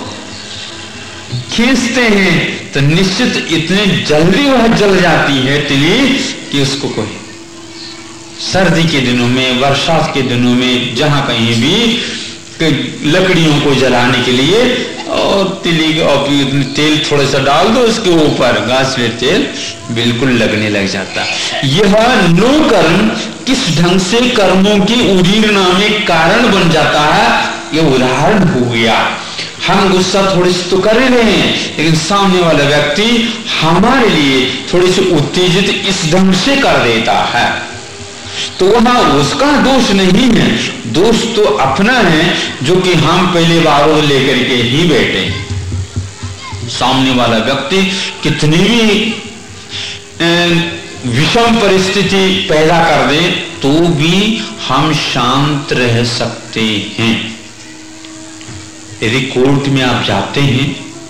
खींचते हैं, तो निश्चित इतने जल्दी वह जल जाती है तिली कि उसको कोई सर्दी के दिनों में, बरसात के दिनों में, जहां कहीं भी लकड़ियों को जलाने के लिए और तिली और तेल थोड़ा सा डाल दो उसके ऊपर, घासलेट तेल बिल्कुल लगने लग जाता। यह नो कर्म किस ढंग से कर्मों की उदीरना में कारण बन जाता है, यह उदाहरण हो गया। हम गुस्सा थोड़ी सी तो कर रहे हैं, लेकिन सामने वाला व्यक्ति हमारे लिए थोड़ी सी उत्तेजित इस ढंग से कर देता है, तो वहां उसका दोष नहीं है, दोष तो अपना है, जो कि हम पहले बारों लेकर के ही बैठे। सामने वाला व्यक्ति कितनी भी विषम परिस्थिति पैदा कर दे तो भी हम शांत रह सकते हैं। यदि कोर्ट में आप जाते हैं,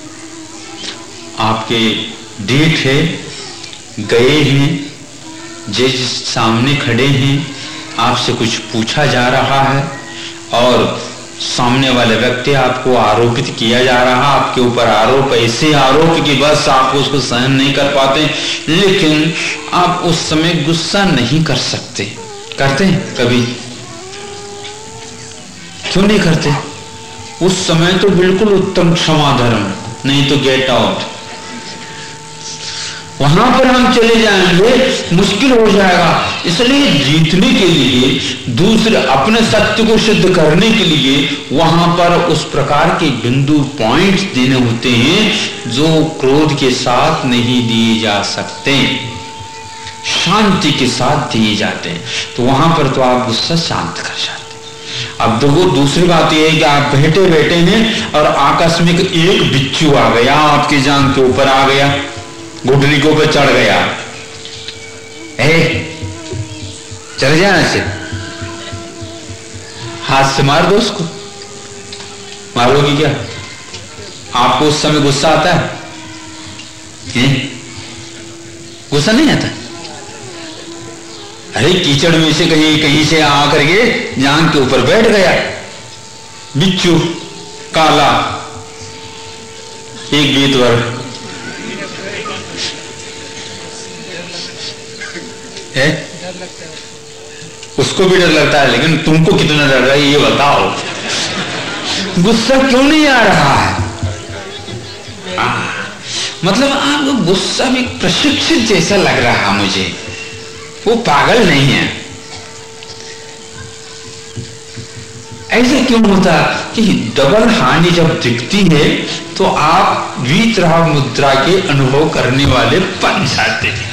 आपके डेट है, गए हैं, जज सामने खड़े हैं, आपसे कुछ पूछा जा रहा है और सामने वाले व्यक्ति आपको आरोपित किया जा रहा, आपके ऊपर आरोप, ऐसे आरोप कि बस आप उसको सहन नहीं कर पाते, लेकिन आप उस समय गुस्सा नहीं कर सकते। करते हैं कभी? क्यों नहीं करते? उस समय तो बिल्कुल उत्तम क्षमा धर्म, नहीं तो गेट आउट। वहां पर हम चले जाएंगे, मुश्किल हो जाएगा। इसलिए जीतने के लिए, दूसरे अपने सत्य को सिद्ध करने के लिए वहां पर उस प्रकार के बिंदु पॉइंट्स देने होते हैं जो क्रोध के साथ नहीं दिए जा सकते, शांति के साथ दिए जाते हैं। तो वहां पर तो आप गुस्सा शांत कर जाते हैं। अब देखो, दूसरी बात यह है कि आप बैठे बैठे हैं और आकस्मिक एक बिच्छू आ गया, आपकी जान के ऊपर आ गया, घुटनी के ऊपर चढ़ गया, ए, चले जाना से हाथ से मार दो उसको। मारोगी क्या? आपको उस समय गुस्सा आता है? है? गुस्सा नहीं आता? अरे कीचड़ में से कहीं कहीं से आ करके जान के ऊपर बैठ गया बिच्छू काला, एक बीतवर है, उसको भी डर लगता है, लेकिन तुमको कितना डर रहा है ये बताओ। गुस्सा क्यों नहीं आ रहा है? आ, मतलब आपको गुस्सा भी प्रशिक्षित जैसा लग रहा है मुझे, वो पागल नहीं है। ऐसा क्यों होता कि डबल हानि जब दिखती है तो आप वीतराग मुद्रा के अनुभव करने वाले बन जाते हैं,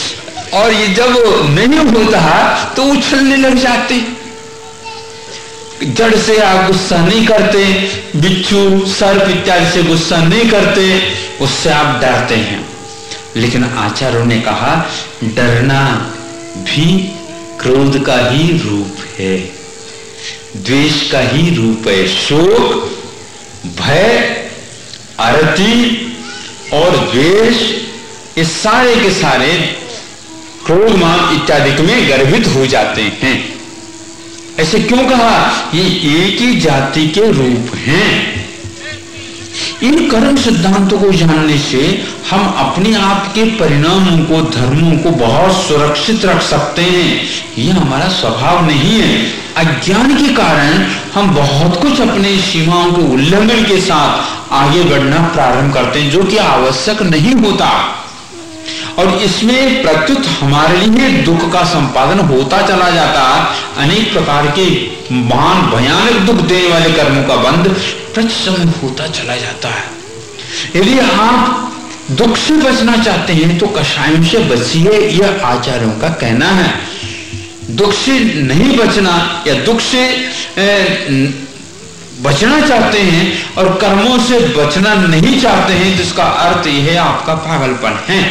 और ये जब नहीं होता तो उछलने लग जाते। जड़ से आप गुस्सा नहीं करते, बिच्छू सर्प इत्यादि से गुस्सा नहीं करते, उससे आप डरते हैं। लेकिन आचार्यों ने कहा डरना भी क्रोध का ही रूप है, द्वेष का ही रूप है। शोक, भय, आरती और द्वेष ये सारे के सारे क्रोध मान इत्यादि में गर्भित हो जाते हैं। ऐसे क्यों कहा? ये एक ही जाति के रूप हैं। इन कर्म सिद्धांतों को जानने से हम अपने आप के परिणामों को, धर्मों को बहुत सुरक्षित रख सकते हैं। यह हमारा स्वभाव नहीं है। अज्ञान के कारण हम बहुत कुछ अपने सीमाओं के उल्लंघन के साथ आगे बढ़ना प्रारंभ करते हैं, जो कि आवश्यक नहीं होता। और इसमें प्रत्युत हमारे लिए दुख का संपादन होता चला जाता। अनेक प्रकार के महान भयानक दुख देने वाले कर्मों का बंध प्रति समय होता चला जाता है। यदि आप दुख से बचना चाहते हैं तो कषायों से बचिए, यह आचार्यों का कहना है। दुख से नहीं बचना या दुख से ए, बचना चाहते हैं और कर्मों से बचना नहीं चाहते हैं, जिसका अर्थ यह है आपका पागलपन है।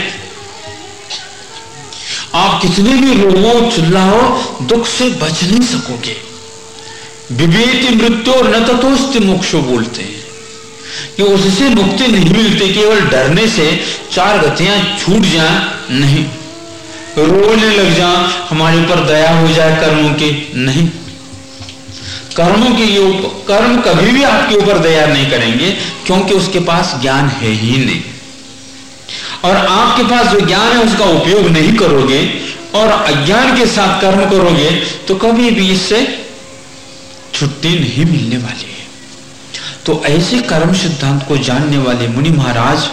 आप कितने भी रोवो चिल्लाओ, दुख से बच नहीं सकोगे। विवेति मृत्यु और न ततोस्ति मोक्षो बोलते हैं कि उससे मुक्ति नहीं मिलती केवल डरने से। चार गतियां छूट जाए, नहीं। रोने लग जाए, हमारे ऊपर दया हो जाए कर्मों की, नहीं। कर्मों के ये कर्म कभी भी आपके ऊपर दया नहीं करेंगे, क्योंकि उसके पास ज्ञान है ही नहीं। और आपके पास जो ज्ञान है उसका उपयोग नहीं करोगे और अज्ञान के साथ कर्म करोगे तो कभी भी इससे छुट्टी नहीं मिलने वाली है। तो ऐसे कर्म सिद्धांत को जानने वाले मुनि महाराज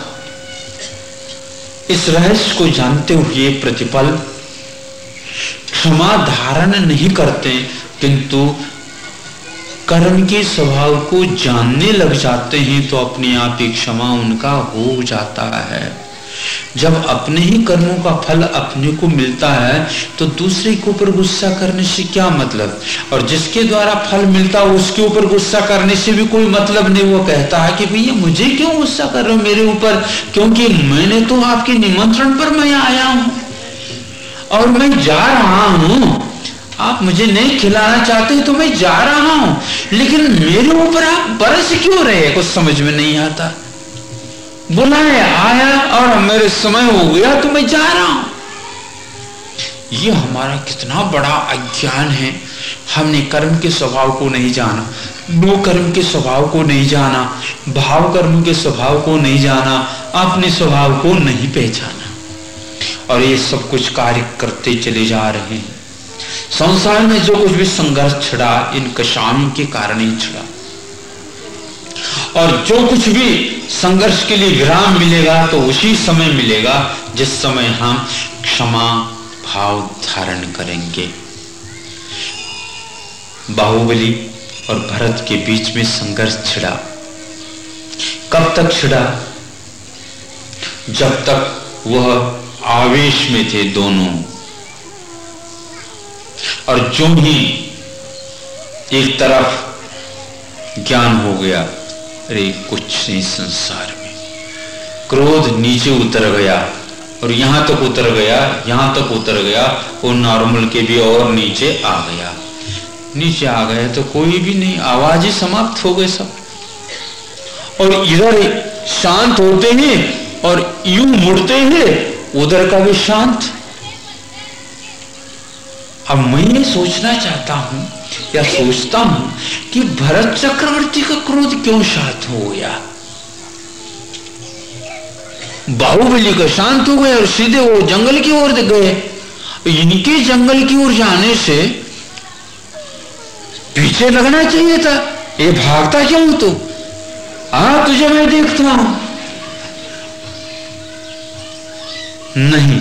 इस रहस्य को जानते हुए प्रतिपल क्षमा धारण नहीं करते, किंतु कर्म के स्वभाव को जानने लग जाते हैं तो अपने आप ही क्षमा उनका हो जाता है। जब अपने ही कर्मों का फल अपने को मिलता है तो दूसरे के ऊपर गुस्सा करने से क्या मतलब? और जिसके द्वारा फल मिलता है उसके ऊपर गुस्सा करने से भी कोई मतलब नहीं। वो कहता है कि भैया मुझे क्यों गुस्सा कर रहे हो मेरे ऊपर, क्योंकि मैंने तो आपके निमंत्रण पर मैं आया हूं और मैं जा रहा हूं। आप मुझे नहीं खिलाना चाहते तो मैं जा रहा हूं, लेकिन मेरे ऊपर आप बरस क्यों रहे? कुछ समझ में नहीं आता। बुलाए आया और मेरे समय हो गया तो मैं जा रहा हूं। ये हमारा कितना बड़ा अज्ञान है। हमने कर्म के स्वभाव को नहीं जाना, दो कर्म के स्वभाव को नहीं जाना, भाव कर्म के स्वभाव को नहीं जाना, अपने स्वभाव को नहीं पहचाना और ये सब कुछ कार्य करते चले जा रहे हैं। संसार में जो कुछ भी संघर्ष छिड़ा इन कषायों के कारण ही छिड़ा, और जो कुछ भी संघर्ष के लिए विराम मिलेगा तो उसी समय मिलेगा जिस समय हम क्षमा भाव धारण करेंगे। बाहुबली और भरत के बीच में संघर्ष छिड़ा। कब तक छिड़ा? जब तक वह आवेश में थे दोनों, और जो ही एक तरफ ज्ञान हो गया, अरे कुछ नहीं संसार में, क्रोध नीचे उतर गया और यहां तक उतर गया, यहां तक उतर गया, वो नॉर्मल के भी और नीचे आ गया। नीचे आ गए तो कोई भी नहीं, आवाज ही समाप्त हो गए सब। और इधर शांत होते हैं और यूं मुड़ते हैं, उधर का भी शांत। अब मैं ये सोचना चाहता हूं या सोचता हूं कि भरत चक्रवर्ती का क्रोध क्यों शांत हो गया? बाहुबली का शांत हो गया और सीधे वो जंगल की ओर गए। इनके जंगल की ओर जाने से पीछे लगना चाहिए था। ये भागता क्यों तू? आ तुझे मैं देखता हूं। नहीं,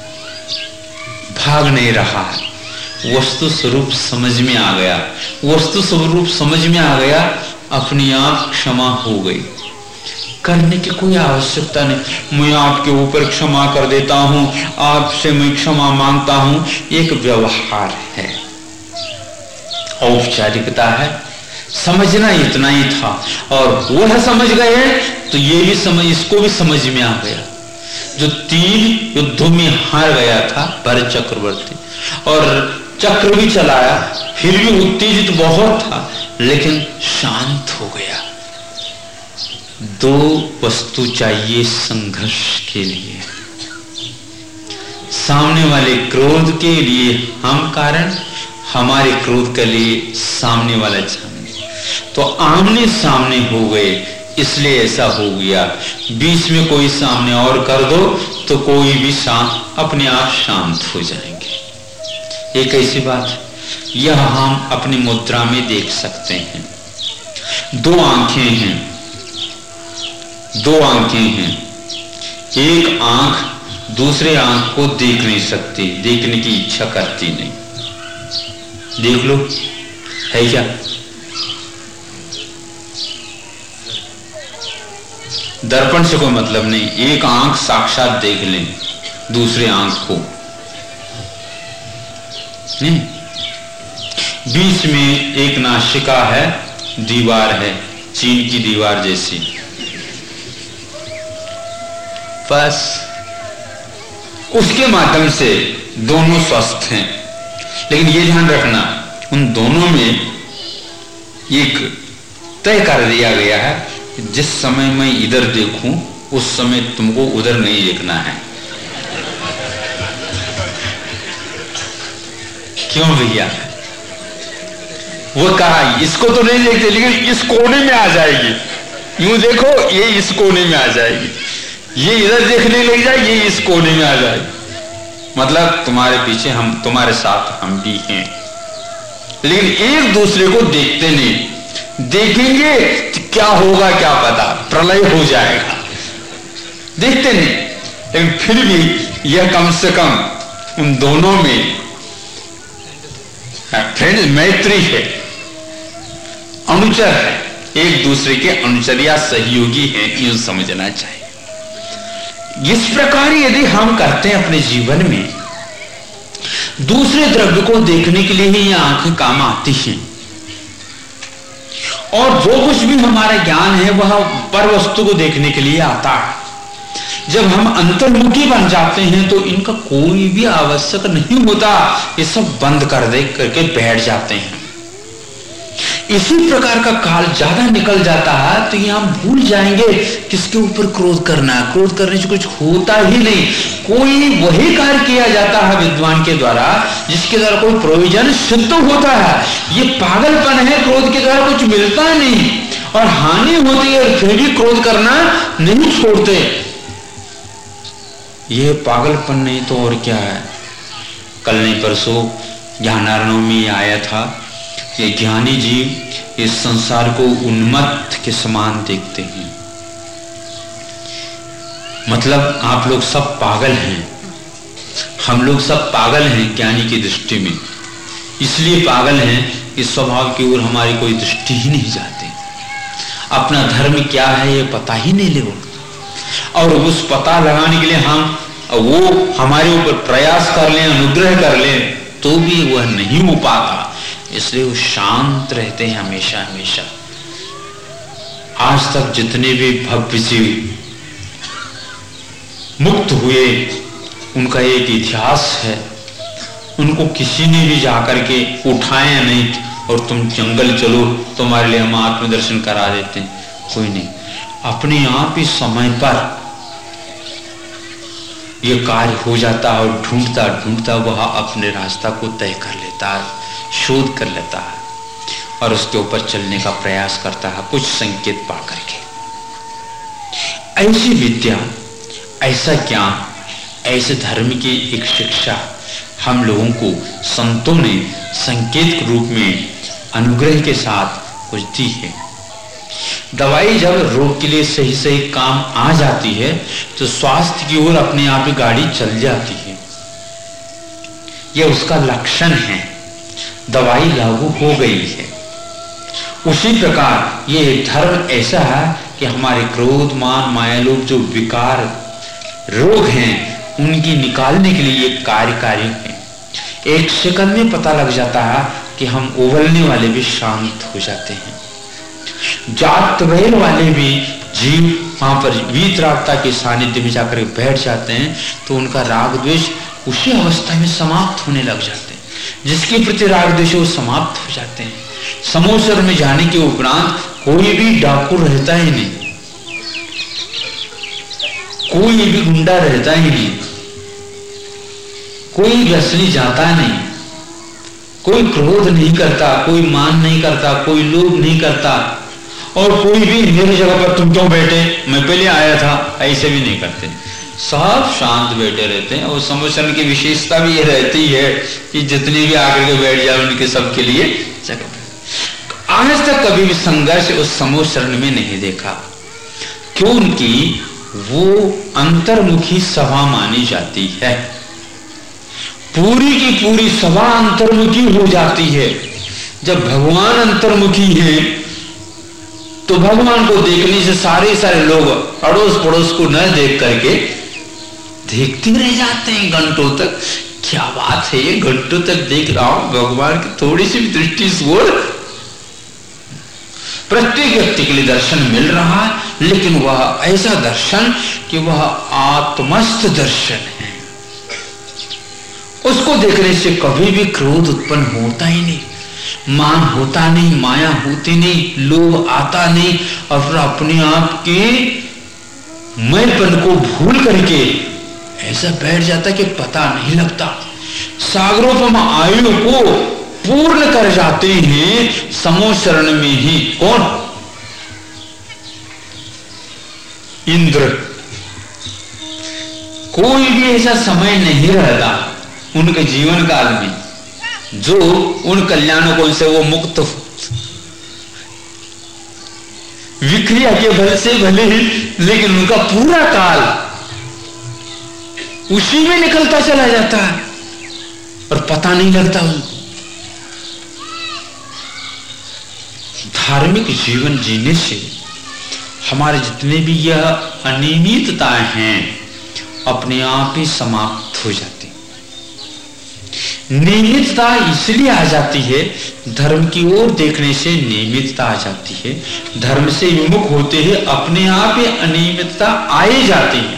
भाग नहीं रहा है। वस्तु स्वरूप समझ में आ गया, वस्तु स्वरूप समझ में आ गया, अपनी आप क्षमा हो गई। करने की कोई आवश्यकता नहीं। मैं आपके ऊपर क्षमा कर देता हूं, आपसे मैं क्षमा मांगता हूं, एक व्यवहार है, औपचारिकता है। समझना इतना ही था, और वह समझ गए तो ये भी समझ, इसको भी समझ में आ गया। जो तीन युद्धों में हार गया था भरत चक्रवर्ती, और चक्र भी चलाया, फिर भी उत्तेजित बहुत था, लेकिन शांत हो गया। दो वस्तु चाहिए संघर्ष के लिए, सामने वाले क्रोध के लिए हम कारण, हमारे क्रोध के लिए सामने वाला सामने, तो आमने सामने हो गए, इसलिए ऐसा हो गया। बीच में कोई सामने और कर दो तो कोई भी शांत, अपने आप शांत हो जाएंगे। एक ऐसी बात यह हम अपनी मुद्रा में देख सकते हैं। दो आंखें हैं, दो आंखें हैं, एक आंख दूसरे आंख को देख नहीं सकती, देखने की इच्छा करती नहीं। देख लो, है क्या? दर्पण से कोई मतलब नहीं, एक आंख साक्षात देख लें दूसरे आंख को, नहीं। बीच में एक नासिका है, दीवार है, चीन की दीवार जैसी, बस उसके माध्यम से दोनों स्वस्थ हैं। लेकिन ये ध्यान रखना, उन दोनों में एक तय कर दिया गया है, जिस समय मैं इधर देखूं उस समय तुमको उधर नहीं देखना है। क्यों भैया? वो कहा इसको तो नहीं देखते, लेकिन इस कोने में आ जाएगी, यूं देखो ये इस कोने में आ जाएगी, ये इधर देखने लग जाए, ये इस कोने में आ जाएगी। मतलब तुम्हारे पीछे हम, तुम्हारे साथ हम भी हैं, लेकिन एक दूसरे को देखते नहीं। देखेंगे तो क्या होगा क्या पता, प्रलय हो जाएगा, देखते नहीं। लेकिन फिर भी यह कम से कम उन दोनों में फ्रेंड, मैत्री है, अनुचर है, एक दूसरे के अनुचर या सहयोगी है, यूं समझना चाहिए। इस प्रकार यदि हम करते हैं अपने जीवन में, दूसरे द्रव्य को देखने के लिए ही ये आंखें काम आती हैं, और जो कुछ भी हमारा ज्ञान है वह पर वस्तु को देखने के लिए आता है। जब हम अंतर्मुखी बन जाते हैं तो इनका कोई भी आवश्यक नहीं होता, ये सब बंद कर दे करके बैठ जाते हैं। इसी प्रकार का काल ज्यादा निकल जाता है तो ये हम भूल जाएंगे किसके ऊपर क्रोध करना है। क्रोध करने से कुछ होता ही नहीं, कोई वही कार्य किया जाता है विद्वान के द्वारा जिसके द्वारा कोई प्रयोजन सिद्ध होता है। ये पागलपन है, क्रोध के द्वारा कुछ मिलता नहीं और हानि होती है, फिर भी क्रोध करना नहीं छोड़ते। ये पागलपन नहीं तो और क्या है। कल नहीं परसों ज्ञानारणों में आया था, ये ज्ञानी जीव इस संसार को उन्मत्त के समान देखते हैं। मतलब आप लोग सब पागल हैं, हम लोग सब पागल हैं ज्ञानी की दृष्टि में। इसलिए पागल हैं कि स्वभाव की ओर हमारी कोई दृष्टि ही नहीं जाती, अपना धर्म क्या है ये पता ही नहीं लगता, और उस पता लगाने के लिए हम वो हमारे ऊपर प्रयास कर लें, अनुग्रह कर लें, तो भी वह नहीं हो पाता। इसलिए वो शांत रहते हैं हमेशा हमेशा। आज तक जितने भी भव्य जीव मुक्त हुए उनका एक इतिहास है, उनको किसी ने भी जाकर के उठाया नहीं और तुम जंगल चलो तुम्हारे लिए हम आत्मदर्शन करा देते हैं, कोई नहीं। अपने आप ही समय पर यह कार्य हो जाता है और ढूंढता ढूंढता वह अपने रास्ता को तय कर लेता है, शोध कर लेता है और उसके ऊपर चलने का प्रयास करता है कुछ संकेत पा करके। ऐसी विद्या, ऐसा ज्ञान, ऐसे धर्म की एक शिक्षा हम लोगों को संतों ने संकेत के रूप में अनुग्रह के साथ कुछ दी है। दवाई जब रोग के लिए सही सही काम आ जाती है तो स्वास्थ्य की ओर अपने आप ही गाड़ी चल जाती है, यह उसका लक्षण है। दवाई लागू हो गई है। उसी प्रकार ये धर्म ऐसा है कि हमारे क्रोध, मान, माया, लोभ जो विकार रोग हैं उनकी निकालने के लिए ये कार्यकारी है। एक सेकंड में पता लग जाता है कि हम उबलने वाले भी शांत हो जाते हैं। जात बैल वाले भी जीव वहां पर वीतरागता के सानिध्य में जाकर बैठ जाते हैं तो उनका राग द्वेष उसी अवस्था में समाप्त होने लग जाते हैं। जिसके प्रति राग द्वेष वो समाप्त हो जाते हैं। समोसर में जाने के उपरांत कोई भी डाकू रहता ही नहीं, कोई भी गुंडा रहता ही नहीं, कोई व्यसनी जाता नहीं, कोई क्रोध नहीं करता, कोई मान नहीं करता, कोई लोभ नहीं करता, और कोई भी मेरी जगह पर तुम क्यों बैठे, मैं पहले आया था, ऐसे भी नहीं करते। सब शांत बैठे रहते हैं। और समोसन की विशेषता भी ये रहती है कि जितने भी आकर के बैठ जाए उनके सबके लिए जगह। आज तक कभी भी संघर्ष उस समोसन में नहीं देखा, क्योंकि वो अंतर्मुखी सभा मानी जाती है। पूरी की पूरी सभा अंतर्मुखी हो जाती है। जब भगवान अंतर्मुखी है तो भगवान को देखने से सारे सारे लोग अड़ोस पड़ोस को न देख करके देखते रह जाते हैं घंटों तक। क्या बात है, ये घंटों तक देख रहा हूं, भगवान की थोड़ी सी दृष्टि छोड़ प्रत्येक व्यक्ति के लिए दर्शन मिल रहा है, लेकिन वह ऐसा दर्शन कि वह आत्मस्थ दर्शन है। उसको देखने से कभी भी क्रोध उत्पन्न होता ही नहीं, मान होता नहीं, माया होती नहीं, लोभ आता नहीं, और अपने आप के मैंपन को भूल करके ऐसा बैठ जाता कि पता नहीं लगता। सागरोपम आयु को पूर्ण कर जाते हैं समोशरण में ही। कौन? इंद्र। कोई भी ऐसा समय नहीं रहता उनके जीवन काल में जो उन कल्याणों से वो मुक्त हो। विक्रिया के बल से भले ही, लेकिन उनका पूरा काल उसी में निकलता चला जाता है और पता नहीं लगता उनको। धार्मिक जीवन जीने से हमारे जितने भी यह अनियमितताएं हैं अपने आप ही समाप्त हो जाती। नियमितता इसलिए आ जाती है, धर्म की ओर देखने से नियमितता आ जाती है। धर्म से विमुख होते ही अपने आप ही अनियमितता आए जाती है।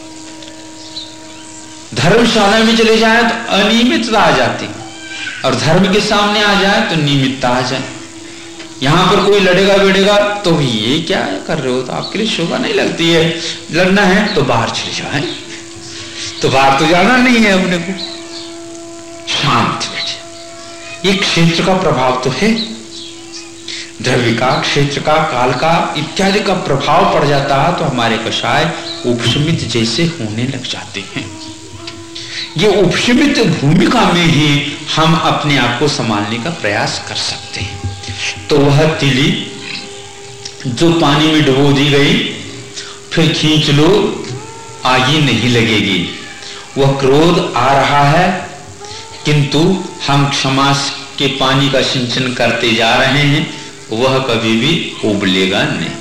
धर्मशाला में चले जाए तो अनियमितता आ जाती है, और धर्म के सामने आ जाए तो नियमितता आ जाए। यहां पर कोई लड़ेगा बेड़ेगा तो ये क्या कर रहे हो, तो आपके लिए शोभा नहीं लगती है, लड़ना है तो बाहर चले जाए, तो बाहर तो जाना नहीं है अपने को, शांत बैठे। ये क्षेत्र का प्रभाव तो है, द्रव्य का, क्षेत्र का, काल का इत्यादि का प्रभाव पड़ जाता है तो हमारे कषाय उपशमित जैसे होने लग जाते हैं। ये उपशमित भूमिका में ही हम अपने आप को संभालने का प्रयास कर सकते हैं। तो वह तिली जो पानी में डुबो दी गई, फिर खींच लो आगे नहीं लगेगी। वह क्रोध आ रहा है, किंतु हम क्षमा के पानी का सिंचन करते जा रहे हैं, वह कभी भी उबलेगा नहीं।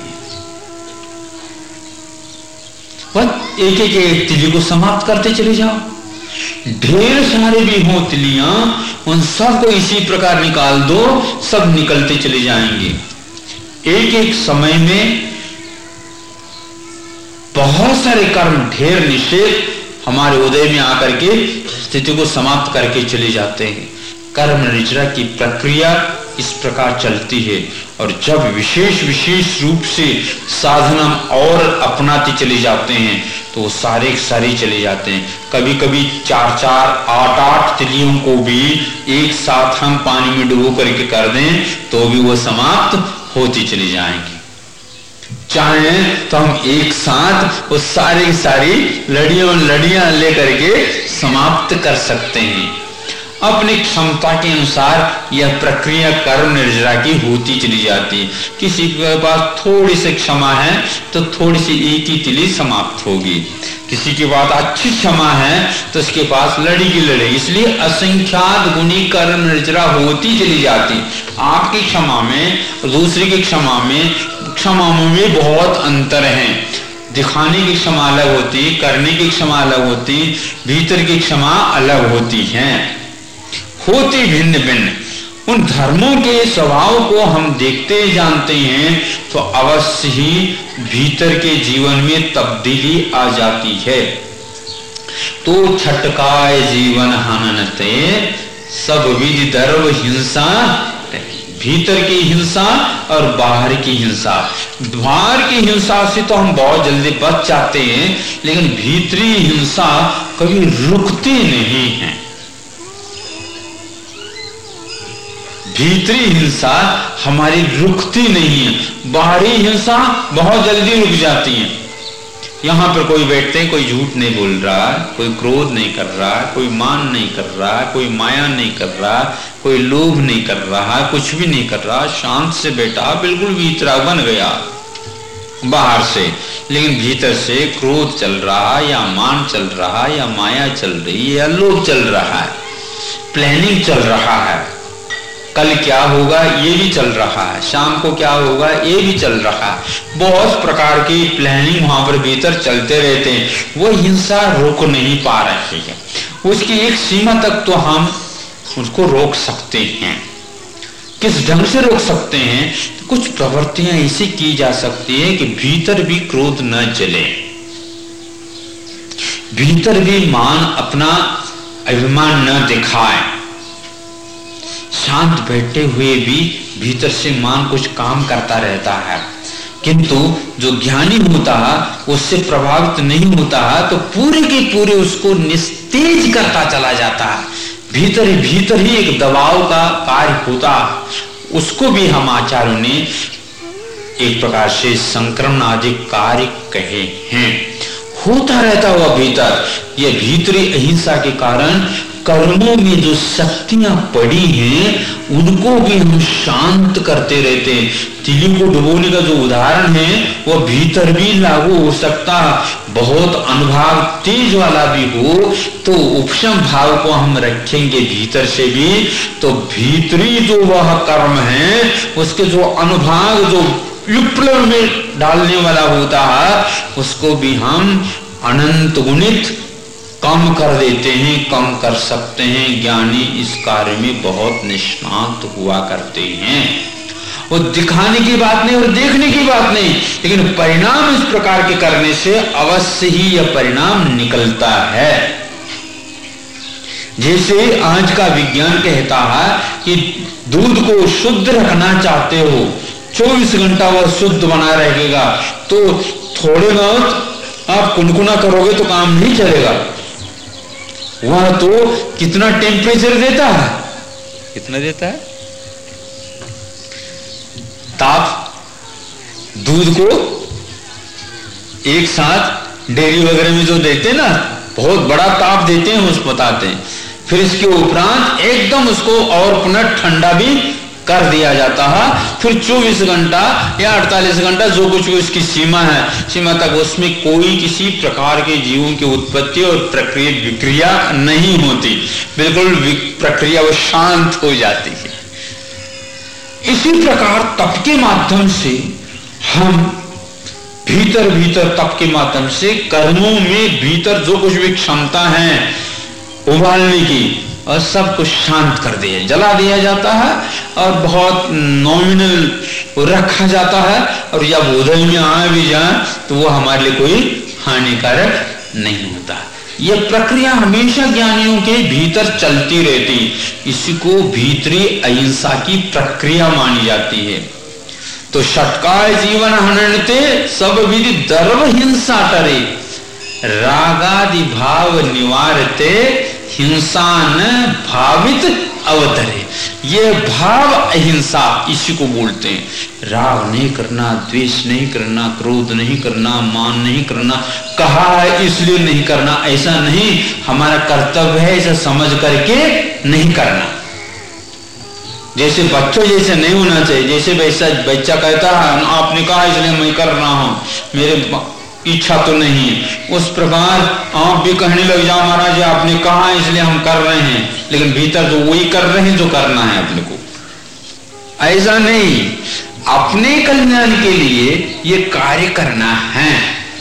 वह एक एक एक तिली को समाप्त करते चले जाओ। ढेर सारे भी हो तिलियां, उन सबको इसी प्रकार निकाल दो, सब निकलते चले जाएंगे। एक एक समय में बहुत सारे कर्म, ढेर निषेध हमारे उदय में आकर के स्थिति को समाप्त करके चले जाते हैं। कर्म निचरा की प्रक्रिया इस प्रकार चलती है, और जब विशेष विशेष रूप से साधना और अपनाते चले जाते हैं तो सारे सारे चले जाते हैं। कभी कभी चार चार आठ आठ तिलियों को भी एक साथ हम पानी में डुबो करके कर दें तो भी वो समाप्त होती चली जाएंगी। चाहे तो हम एक साथ वो सारी सारी लड़ियों लड़ियां लेकर के समाप्त कर सकते हैं। अपनी क्षमता के अनुसार यह प्रक्रिया कर्म निर्जरा की होती चली जाती है। किसी के पास थोड़ी सी क्षमा है तो थोड़ी सी एक ही तिली समाप्त होगी, किसी के पास अच्छी क्षमा है तो उसके पास लड़ी की लड़ी। इसलिए असंख्यात गुणी कर्म निर्जरा होती चली जाती। आपकी क्षमा में दूसरे की क्षमा में क्षमा में बहुत अंतर है। दिखाने की क्षमा अलग होती, करने की क्षमा अलग होती, भीतर की क्षमा अलग होती है, होती भिन्न भिन्न। उन धर्मों के स्वभाव को हम देखते जानते हैं तो अवश्य ही भीतर के जीवन में तब्दीली आ जाती है। तो छटकाय जीवन हननते सब विधि दर्व हिंसा, भीतर की हिंसा और बाहर की हिंसा। बाहर की हिंसा से तो हम बहुत जल्दी बच जाते हैं, लेकिन भीतरी हिंसा कभी रुकती नहीं है। भीतरी हिंसा हमारी रुकती नहीं है, बाहरी हिंसा बहुत जल्दी रुक जाती है। यहां पर कोई बैठते हैं, कोई झूठ नहीं बोल रहा, कोई क्रोध नहीं कर रहा, कोई मान नहीं कर रहा, कोई माया नहीं कर रहा, कोई लोभ नहीं कर रहा, कुछ भी नहीं कर रहा, शांत से बैठा, बिल्कुल भीतरा बन गया बाहर से, लेकिन भीतर से क्रोध चल रहा, या मान चल रहा, या माया चल रही है, या लोभ चल रहा है, प्लानिंग चल रहा है, कल क्या होगा ये भी चल रहा है, शाम को क्या होगा ये भी चल रहा है। बहुत प्रकार की प्लानिंग वहां पर भीतर चलते रहते हैं। वो हिंसा रोक नहीं पा रही है, उसकी एक सीमा तक तो हम उसको रोक सकते हैं। किस ढंग से रोक सकते हैं? कुछ प्रवृत्तियां ऐसी की जा सकती है कि भीतर भी क्रोध न जले, भीतर भी मान अपना अभिमान न दिखाए, शांत बैठे हुए भी भीतर से मान कुछ काम करता रहता है, किंतु जो ज्ञानी होता है उससे प्रभावित नहीं होता है, तो पूरे के पूरे उसको निस्तेज करता चला जाता है। भीतर ही भीतर ही एक दबाव का कार्य होता, उसको भी हम आचार्यों ने एक प्रकार से संक्रमण आदि कार्य कहे हैं। होता रहता हुआ भीतर, ये भीतरी अहिंसा के कारण कर्मों में जो शक्तियां पड़ी हैं उनको भी हम शांत करते रहते हैं। तिली को डुबोने का जो उदाहरण है वो भीतर भी लागू हो सकता, बहुत अनुभाव तेज वाला भी हो तो उपशम भाव को हम रखेंगे भीतर से भी, तो भीतरी जो वह कर्म है उसके जो अनुभाग जो विप्लव में डालने वाला होता है उसको भी हम अनंत गुणित कम कर देते हैं, कम कर सकते हैं। ज्ञानी इस कार्य में बहुत निष्णात हुआ करते हैं। वो दिखाने की बात नहीं और देखने की बात नहीं, लेकिन परिणाम इस प्रकार के करने से अवश्य ही यह परिणाम निकलता है। जैसे आज का विज्ञान कहता है कि दूध को शुद्ध रखना चाहते हो, चौबीस घंटा वह शुद्ध बना रहेगा, तो थोड़े बहुत आप कुनकुना करोगे तो काम नहीं चलेगा। वह तो कितना टेम्परेचर देता है, कितना देता है ताप। दूध को एक साथ डेयरी वगैरह में जो देते हैं ना, बहुत बड़ा ताप देते हैं, उस बताते हैं, फिर इसके उपरांत एकदम उसको और पुनः ठंडा भी कर दिया जाता है। फिर चौबीस घंटा या अड़तालीस घंटा जो कुछ भी उसकी सीमा है, सीमा तक उसमें कोई किसी प्रकार के जीवों की उत्पत्ति और प्रक्रिया विक्रिया नहीं होती, बिल्कुल प्रक्रिया वो शांत हो जाती है। इसी प्रकार तप के माध्यम से हम भीतर भीतर तप के माध्यम से कर्मों में भीतर जो कुछ भी क्षमता है उबालने की और सब कुछ शांत कर दिया, जला दिया जाता है और बहुत नॉमिनल रखा जाता है, और जब उदय में आ भी जाए तो वो हमारे लिए कोई हानिकारक नहीं होता। यह प्रक्रिया हमेशा ज्ञानियों के भीतर चलती रहती, इसी को भीतरी अहिंसा की प्रक्रिया मानी जाती है। तो षटकाय जीवन हननते सब विधि दर्व हिंसा टरे, रागादि भाव निवारते हिंसा न भावित अवतरे। ये भाव अहिंसा इसी को बोलते हैं। राग नहीं करना, द्वेष नहीं करना, क्रोध नहीं करना, मान नहीं करना, कहा है इसलिए नहीं करना, ऐसा नहीं, हमारा कर्तव्य है ऐसा समझ करके नहीं करना। जैसे बच्चों जैसे नहीं होना चाहिए, जैसे वैसा बच्चा कहता है आपने कहा इसलिए मैं कर रहा हूं, मेरे इच्छा तो नहीं है, उस प्रकार आप भी कहने लग जाओ महाराज आपने कहा इसलिए हम कर रहे हैं, लेकिन भीतर तो वही कर रहे हैं जो करना है अपने को। ऐसा नहीं, अपने कल्याण के लिए ये कार्य करना है।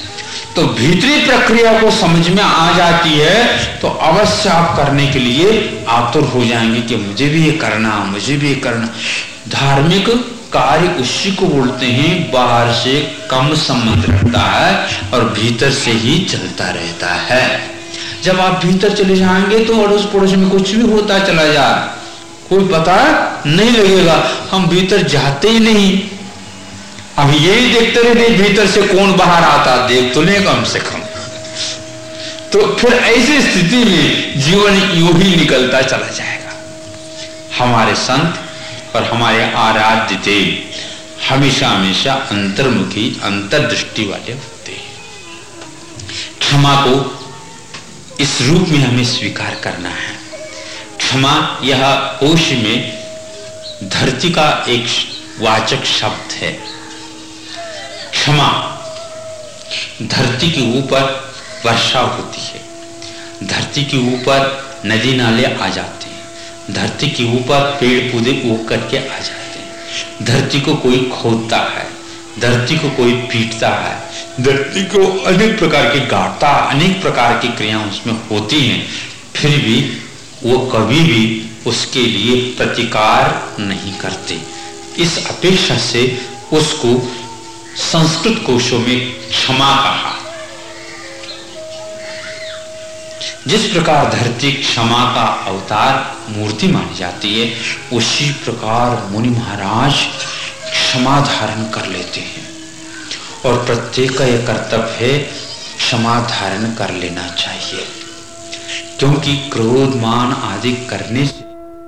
तो भीतरी प्रक्रिया को समझ में आ जाती है तो अवश्य आप करने के लिए आतुर हो जाएंगे कि मुझे भी ये करना, मुझे भी ये करना। धार्मिक कार्य उसी को बोलते हैं बाहर से कम संबंध रखता है और भीतर से ही चलता रहता है। जब आप भीतर चले जाएंगे तो अड़ोस पड़ोस में कुछ भी होता चला जाए, कोई पता नहीं लगेगा, हम भीतर जाते ही नहीं। अब यही देखते रहते भीतर से कौन बाहर आता, देख तो नहीं कम से कम। तो फिर ऐसी स्थिति में जीवन यूं ही निकलता चला जाएगा। हमारे संत और हमारे आराध्य देव हमेशा हमेशा अंतर्मुखी अंतर्दृष्टि वाले होते हैं। क्षमा को इस रूप में हमें स्वीकार करना है। क्षमा यह कोश में धरती का एक वाचक शब्द है। क्षमा, धरती के ऊपर वर्षा होती है, धरती के ऊपर नदी नाले आ जाते हैं, धरती के ऊपर पेड़ पौधे उग करके आ जाते हैं, धरती को कोई खोदता है, धरती को कोई पीटता है, धरती को अनेक प्रकार की गाड़ता, अनेक प्रकार की क्रियाएं उसमें होती हैं, फिर भी वो कभी भी उसके लिए प्रतिकार नहीं करते। इस अपेक्षा से उसको संस्कृत कोशों में क्षमा कहा। जिस प्रकार धरती क्षमा का अवतार मूर्ति मानी जाती है, उसी प्रकार मुनि महाराज क्षमा धारण कर लेते हैं और प्रत्येक का यह कर्तव्य है क्षमा धारण कर लेना चाहिए, क्योंकि क्रोध मान आदि करने से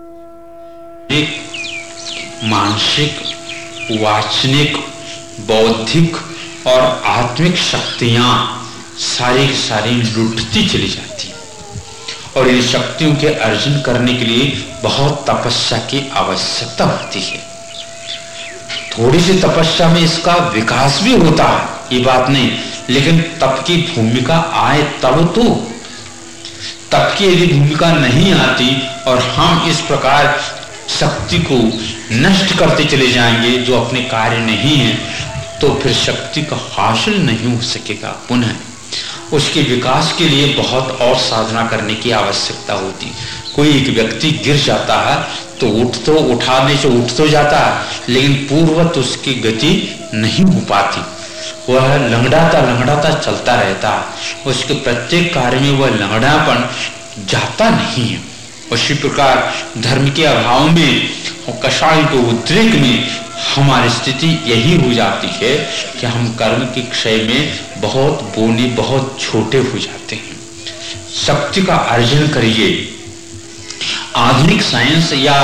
मानसिक, वाचनिक, बौद्धिक और आत्मिक शक्तियां सारी सारी लुटती चली जाती हैं और इन शक्तियों के अर्जन करने के लिए बहुत तपस्या की आवश्यकता होती है। थोड़ी सी तपस्या में इसका विकास भी होता है, ये बात नहीं, लेकिन तप की भूमिका आए तब तो। तप की यदि भूमिका नहीं आती और हम इस प्रकार शक्ति को नष्ट करते चले जाएंगे जो अपने कार्य नहीं है, तो फिर शक्ति का हासिल नहीं हो सकेगा। पुनः उसके विकास के लिए बहुत और साधना करने की आवश्यकता होती। कोई एक व्यक्ति गिर जाता है तो उठ तो उठाने से उठ तो जाता है, लेकिन पूर्ववत उसकी गति नहीं हो पाती, वह लंगड़ाता लंगड़ाता चलता रहता है, उसके प्रत्येक कार्य में वह लंगड़ापन जाता नहीं है। उसी प्रकार धर्म के अभाव में और कषाय को उद्रेक में हमारी स्थिति यही हो जाती है कि हम कर्म के क्षय में बहुत बोने, बहुत छोटे हो जाते हैं। शक्ति का अर्जन करिए। आधुनिक साइंस या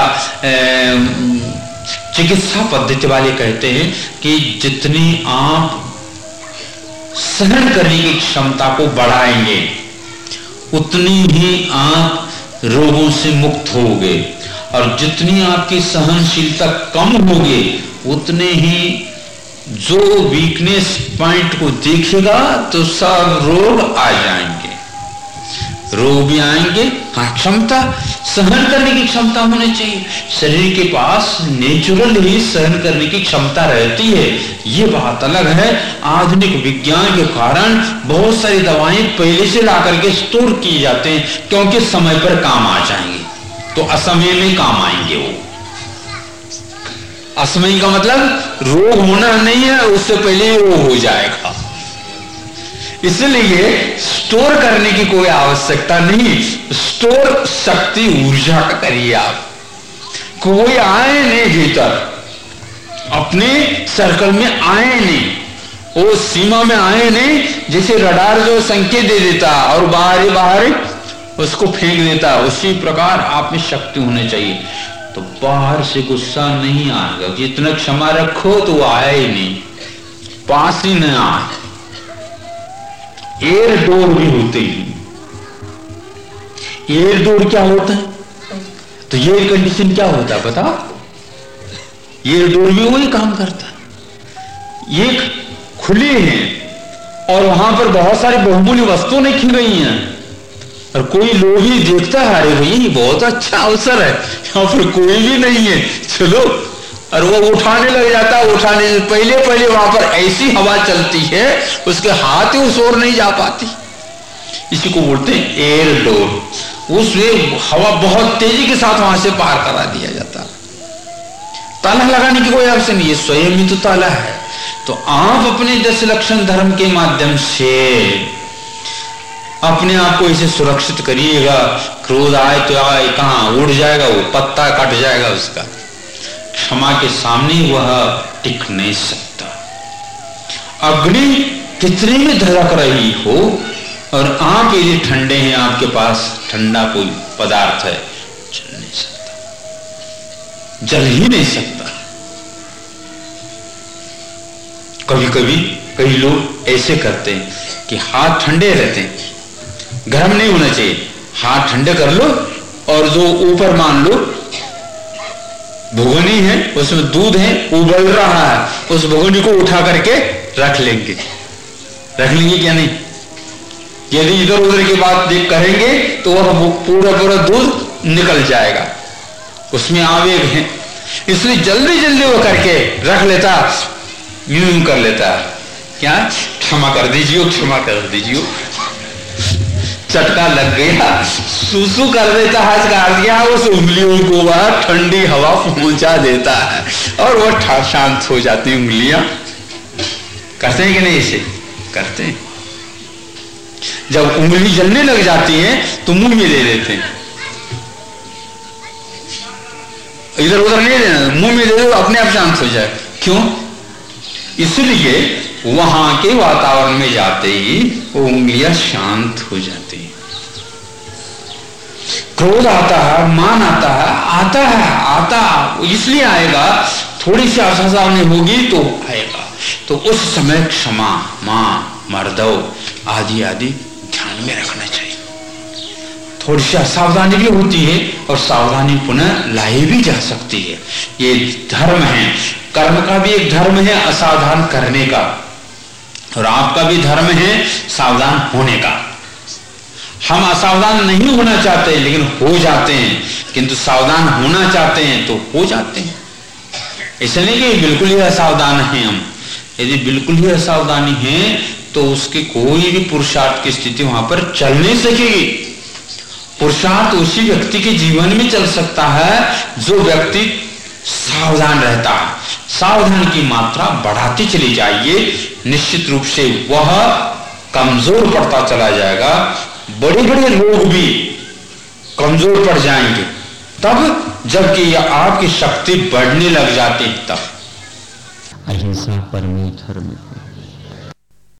चिकित्सा पद्धति वाले कहते हैं कि जितनी आप सहन करने की क्षमता को बढ़ाएंगे उतनी ही आप रोगों से मुक्त होगे, और जितनी आपकी सहनशीलता कम होगी उतने ही जो वीकनेस पॉइंट को देखेगा तो सब रोग आ जाएंगे, रोग भी आएंगे। हाँ, क्षमता सहन करने की क्षमता होनी चाहिए। शरीर के पास नेचुरल ही सहन करने की क्षमता रहती है, ये बात अलग है। आधुनिक विज्ञान के कारण बहुत सारी दवाएं पहले से ला करके स्टोर किए जाते हैं, क्योंकि समय पर काम आ जाएंगे, तो असमय में काम आएंगे। वो असमय का मतलब रोग होना नहीं है, उससे पहले रोग हो जाएगा। इसलिए स्टोर करने की कोई आवश्यकता नहीं। स्टोर शक्ति ऊर्जा का करिए आप। कोई आए नहीं भीतर, अपने सर्कल में आए नहीं, वो सीमा में आए नहीं। जैसे रडार जो संकेत दे देता और बाहर ही बाहर उसको फेंक देता, उसी प्रकार आप में शक्ति होनी चाहिए। तो बाहर से गुस्सा नहीं आएगा, जितना क्षमा रखो तो वो आया ही नहीं, पास ही न आए। एयर डोर भी होते हैं। एयर डोर क्या होता है? तो एयर कंडीशन क्या होता है बताओ? एयर डोर भी वही काम करता है। ये खुले हैं और वहां पर बहुत सारी बहुमूल्य वस्तुएं रखी गई हैं, और कोई लोग ही देखता है, अरे भाई बहुत अच्छा अवसर है, यहाँ पर कोई भी नहीं है, चलो और वो उठाने लग जाता है। उठाने से पहले पहले वहां पर ऐसी हवा चलती है उसके हाथ ही उस ओर नहीं जा पाती। इसी को बोलते हैं एयर डोर। उसमें हवा बहुत तेजी के साथ वहां से पार करा दिया जाता है। ताला लगाने की कोई आवश्यकता नहीं, ये स्वयं ही तो ताला है। तो आप अपने दस लक्षण धर्म के माध्यम से अपने आप को इसे सुरक्षित करिएगा। क्रोध आए तो आए, कहां उड़ जाएगा, वो पत्ता कट जाएगा उसका। क्षमा के सामने वह टिक नहीं सकता। अग्नि कितने में धड़क रही हो और आप यदि ठंडे हैं, आपके पास ठंडा कोई पदार्थ है, जल नहीं सकता, जल ही नहीं सकता। कभी कभी कई लोग ऐसे करते हैं कि हाथ ठंडे रहते हैं, गर्म नहीं होना चाहिए, हाथ ठंडे कर लो और जो ऊपर मान लो भगोनी है उसमें दूध है उबल रहा है, उस भगोनी को उठा करके रख लेंगे। रख लेंगे क्या नहीं? यदि इधर उधर की बात देख करेंगे तो वह पूरा पूरा दूध निकल जाएगा, उसमें आवेग है। इसलिए जल्दी जल्दी वो करके रख लेता, यूं कर लेता, क्या क्षमा कर दीजिए, क्षमा कर दीजिए, चटका लग गया, सूसू कर देता, हंस कर दिया, उस उंगलियों को वह ठंडी हवा पहुंचा देता है और वह शांत हो जाती उंगलियां। करते हैं कि नहीं? इसे करते हैं। जब उंगली जलने लग जाती है तो मुंह में दे देते हैं, इधर उधर नहीं देना, मुंह में दे दो, अपने आप शांत हो जाए। क्यों? इसलिए वहां के वातावरण में जाते ही वो उंगलियां शांत हो जाती हैं। क्रोध आता है, मान आता है, आता है, आता इसलिए आएगा, थोड़ी सी असावधानी होगी तो आएगा। तो उस समय क्षमा, मान, मर्दव आदि आदि ध्यान में रखना चाहिए। थोड़ी सी असावधानी भी होती है और सावधानी पुनः लाई भी जा सकती है। ये धर्म है, कर्म का भी एक धर्म है असावधान करने का, और आपका भी धर्म है सावधान होने का। हम असावधान नहीं होना चाहते लेकिन हो जाते हैं, किंतु सावधान होना चाहते हैं तो हो जाते हैं। ऐसा नहीं कि बिल्कुल ही असावधान हैं हम। यदि बिल्कुल ही असावधानी है तो उसके कोई भी पुरुषार्थ की स्थिति वहां पर चल नहीं सकेगी। पुरुषार्थ उसी व्यक्ति के जीवन में चल सकता है जो व्यक्ति सावधान रहता है। सावधान की मात्रा बढ़ाती चली जाइए, निश्चित रूप से वह कमजोर पड़ता चला जाएगा। बड़े बड़े लोग भी कमजोर पड़ जाएंगे तब, जबकि आपकी शक्ति बढ़ने लग जाती है तब। अहिंसा परमो धर्म।